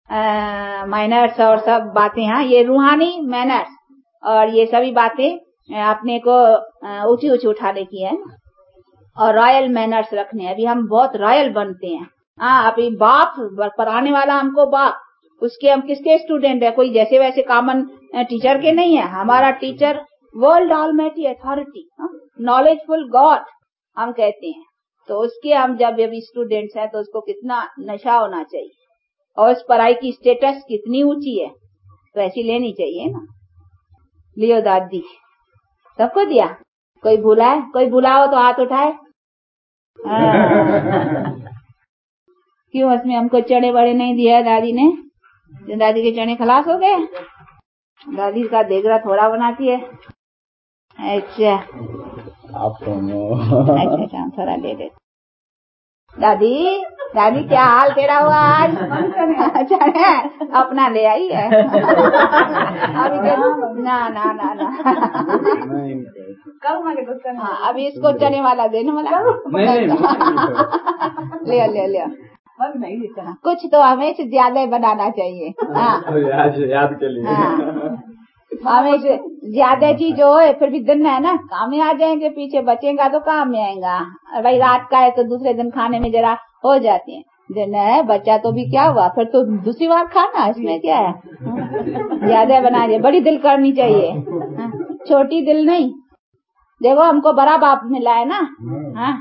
मैनर्स और सब बातें, हाँ, ये रूहानी मैनर्स और ये सभी बातें अपने को ऊंची ऊंची उठाने की है और रॉयल मैनर्स रखने। अभी हम बहुत रॉयल बनते हैं। हाँ, अभी बाप पढ़ाने वाला हमको बाप, उसके हम किसके स्टूडेंट है, कोई जैसे वैसे कॉमन टीचर के नहीं है। हमारा teacher world almighty authority, knowledgeful God हम कहते हैं। तो उसके हम जब अभी स्टूडेंट्स हैं तो उसको कितना नशा होना चाहिए और इस पढ़ाई की स्टेटस कितनी ऊंची है, तो ऐसी लेनी चाहिए ना। लियो दादी, सबको दिया, कोई भूला है, कोई भूला हो तो हाथ उठाए। क्यों उसमें हमको चने बड़े नहीं दिया दादी ने, दादी के चने खलास हो गए, दादी का देगरा थोड़ा बनाती है। अच्छा आपको अच्छा अच्छा थोड़ा दे दे। दादी दादी क्या हाल तेरा हुआ आज? अच्छा अपना ले आई है अभी ना ना ना ना हाँ, अभी इसको चने वाला देने वाला ले ले ले कुछ तो हमें से ज्यादा बनाना चाहिए। हाँ याद के लिए हमें से ज्यादा चीज हो फिर भी दिन है ना, काम में आ जाएंगे, पीछे बचेगा तो काम में आएगा। भाई रात का है तो दूसरे दिन खाने में जरा हो जाते हैं, दिन है बच्चा तो भी क्या हुआ, फिर तो दूसरी बार खाना, इसमें क्या है, ज्यादा बना दे, बड़ी दिल करनी चाहिए, छोटी दिल नहीं। देखो हमको बड़ा बाप मिला है ना। हाँ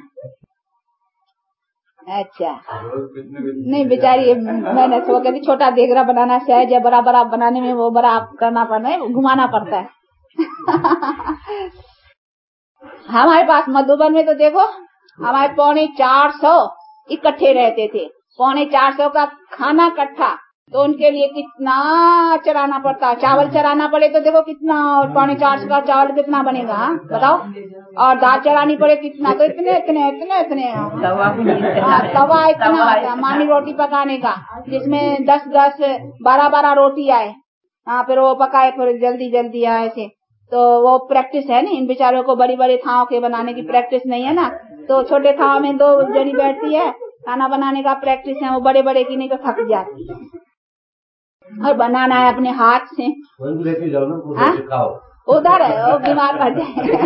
अच्छा नहीं बेचारी, मैंने सो कहती छोटा देगरा बनाना सहज है, बड़ा बड़ा बनाने में वो बड़ा करना पड़ता है, घुमाना पड़ता है। हमारे पास मधुबन में तो देखो हमारे पौने चार सौ इकट्ठे रहते थे, पौने चार सौ का खाना इकट्ठा, तो उनके लिए कितना चराना पड़ता, चावल चराना पड़े तो देखो कितना, और पौने चार सौ का चावल कितना बनेगा, हाँ बताओ, और दाल चरानी पड़े कितना, तो इतने इतने इतने इतने तवा इतना मानी रोटी पकाने का, जिसमें दस दस बारह बारह रोटी आए, हाँ फिर वो पकाए फिर जल्दी जल्दी आए थे, तो वो प्रैक्टिस है ना इन बेचारों को, बड़ी बड़ी थाव के बनाने की प्रैक्टिस नहीं है ना, तो छोटे थाव में दो जनी बैठती है, खाना बनाने का प्रैक्टिस है, वो बड़े बड़े की नहीं तो थक जाती है, और बनाना है अपने हाथ से, लेके जाओ ना, सिखाओ उधर है वो बीमार पड़ जाए।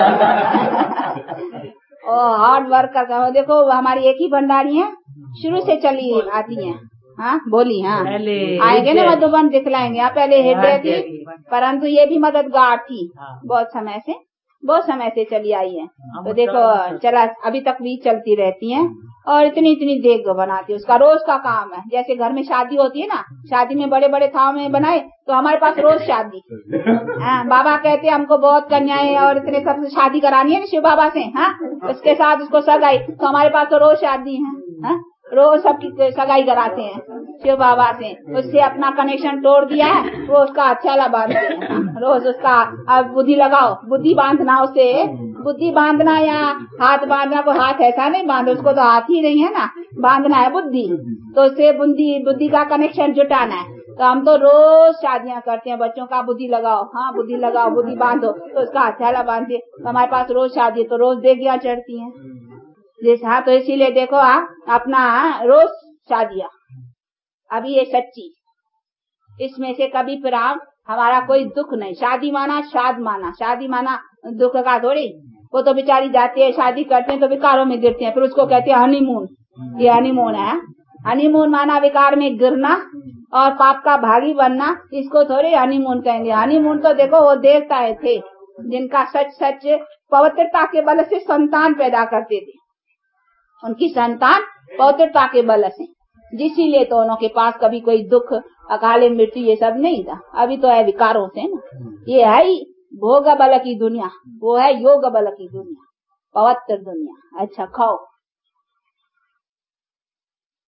ओ हार्ड वर्क का देखो, हमारी एक ही भंडारी है, शुरू से चली आती है, हाँ बोली, हाँ आएंगे ना मधुबन दिखलाएंगे, यहाँ पहले हृदय थी, परंतु ये भी मददगार थी, बहुत समय से बहुत समय से चली आई है, तो देखो चला अभी तक भी चलती रहती हैं, और इतनी इतनी देग बनाती है, उसका रोज का काम है, जैसे घर में शादी होती है ना, शादी में बड़े बड़े थाव में बनाए, तो हमारे पास रोज शादी, हाँ बाबा कहते हैं हमको बहुत कन्याएं और इतने सब शादी करानी है ना शिव बाबा से, हाँ उसके साथ उसको सगाई, तो हमारे पास तो रोज शादी है, हाँ रोज सबकी सगाई कराते हैं शिव बाबा से, उससे अपना कनेक्शन तोड़ दिया है, वो उसका अच्छा बांधते हैं, रोज उसका अब बुद्धि लगाओ, बुद्धि बांधना, उसे बुद्धि बांधना या हाथ बांधना, को हाथ ऐसा नहीं बांधो, उसको तो हाथ ही नहीं है ना, बांधना है बुद्धि, तो उससे बुद्धि बुद्धि का कनेक्शन जुटाना है, तो हम तो रोज शादियां करते हैं, बच्चों का बुद्धि लगाओ, हाँ बुद्धि लगाओ, बुद्धि बांधो, तो उसका हथेला बांधते, तो हमारे पास रोज शादी, तो रोज देगियां चढ़ती हैं, जैसे हाँ, तो इसीलिए देखो आप अपना रोज शादियां, अभी ये सच्ची, इसमें से कभी प्राम हमारा कोई दुख नहीं, शादी माना शाद माना, शादी माना दुख का थोड़ी, वो तो बेचारी जाती है शादी करते हैं तो विकारों में गिरते हैं, फिर उसको कहते हैं हनीमून, ये हनीमून है, हनीमून माना विकार में गिरना और पाप का भागी बनना, इसको थोड़ी हनीमून कहेंगे, हनीमून तो देखो वो देवताएं थे जिनका सच सच पवित्रता के बल से संतान पैदा करते थे, उनकी संतान पवित्रता के बल से, जिसीलिए तो उनके पास कभी कोई दुख अकाले मृत्यु ये सब नहीं था, अभी तो है विकारों से ना, ये है ही भोग बल की दुनिया, वो है योग बल की दुनिया, पवित्र दुनिया। अच्छा खाओ।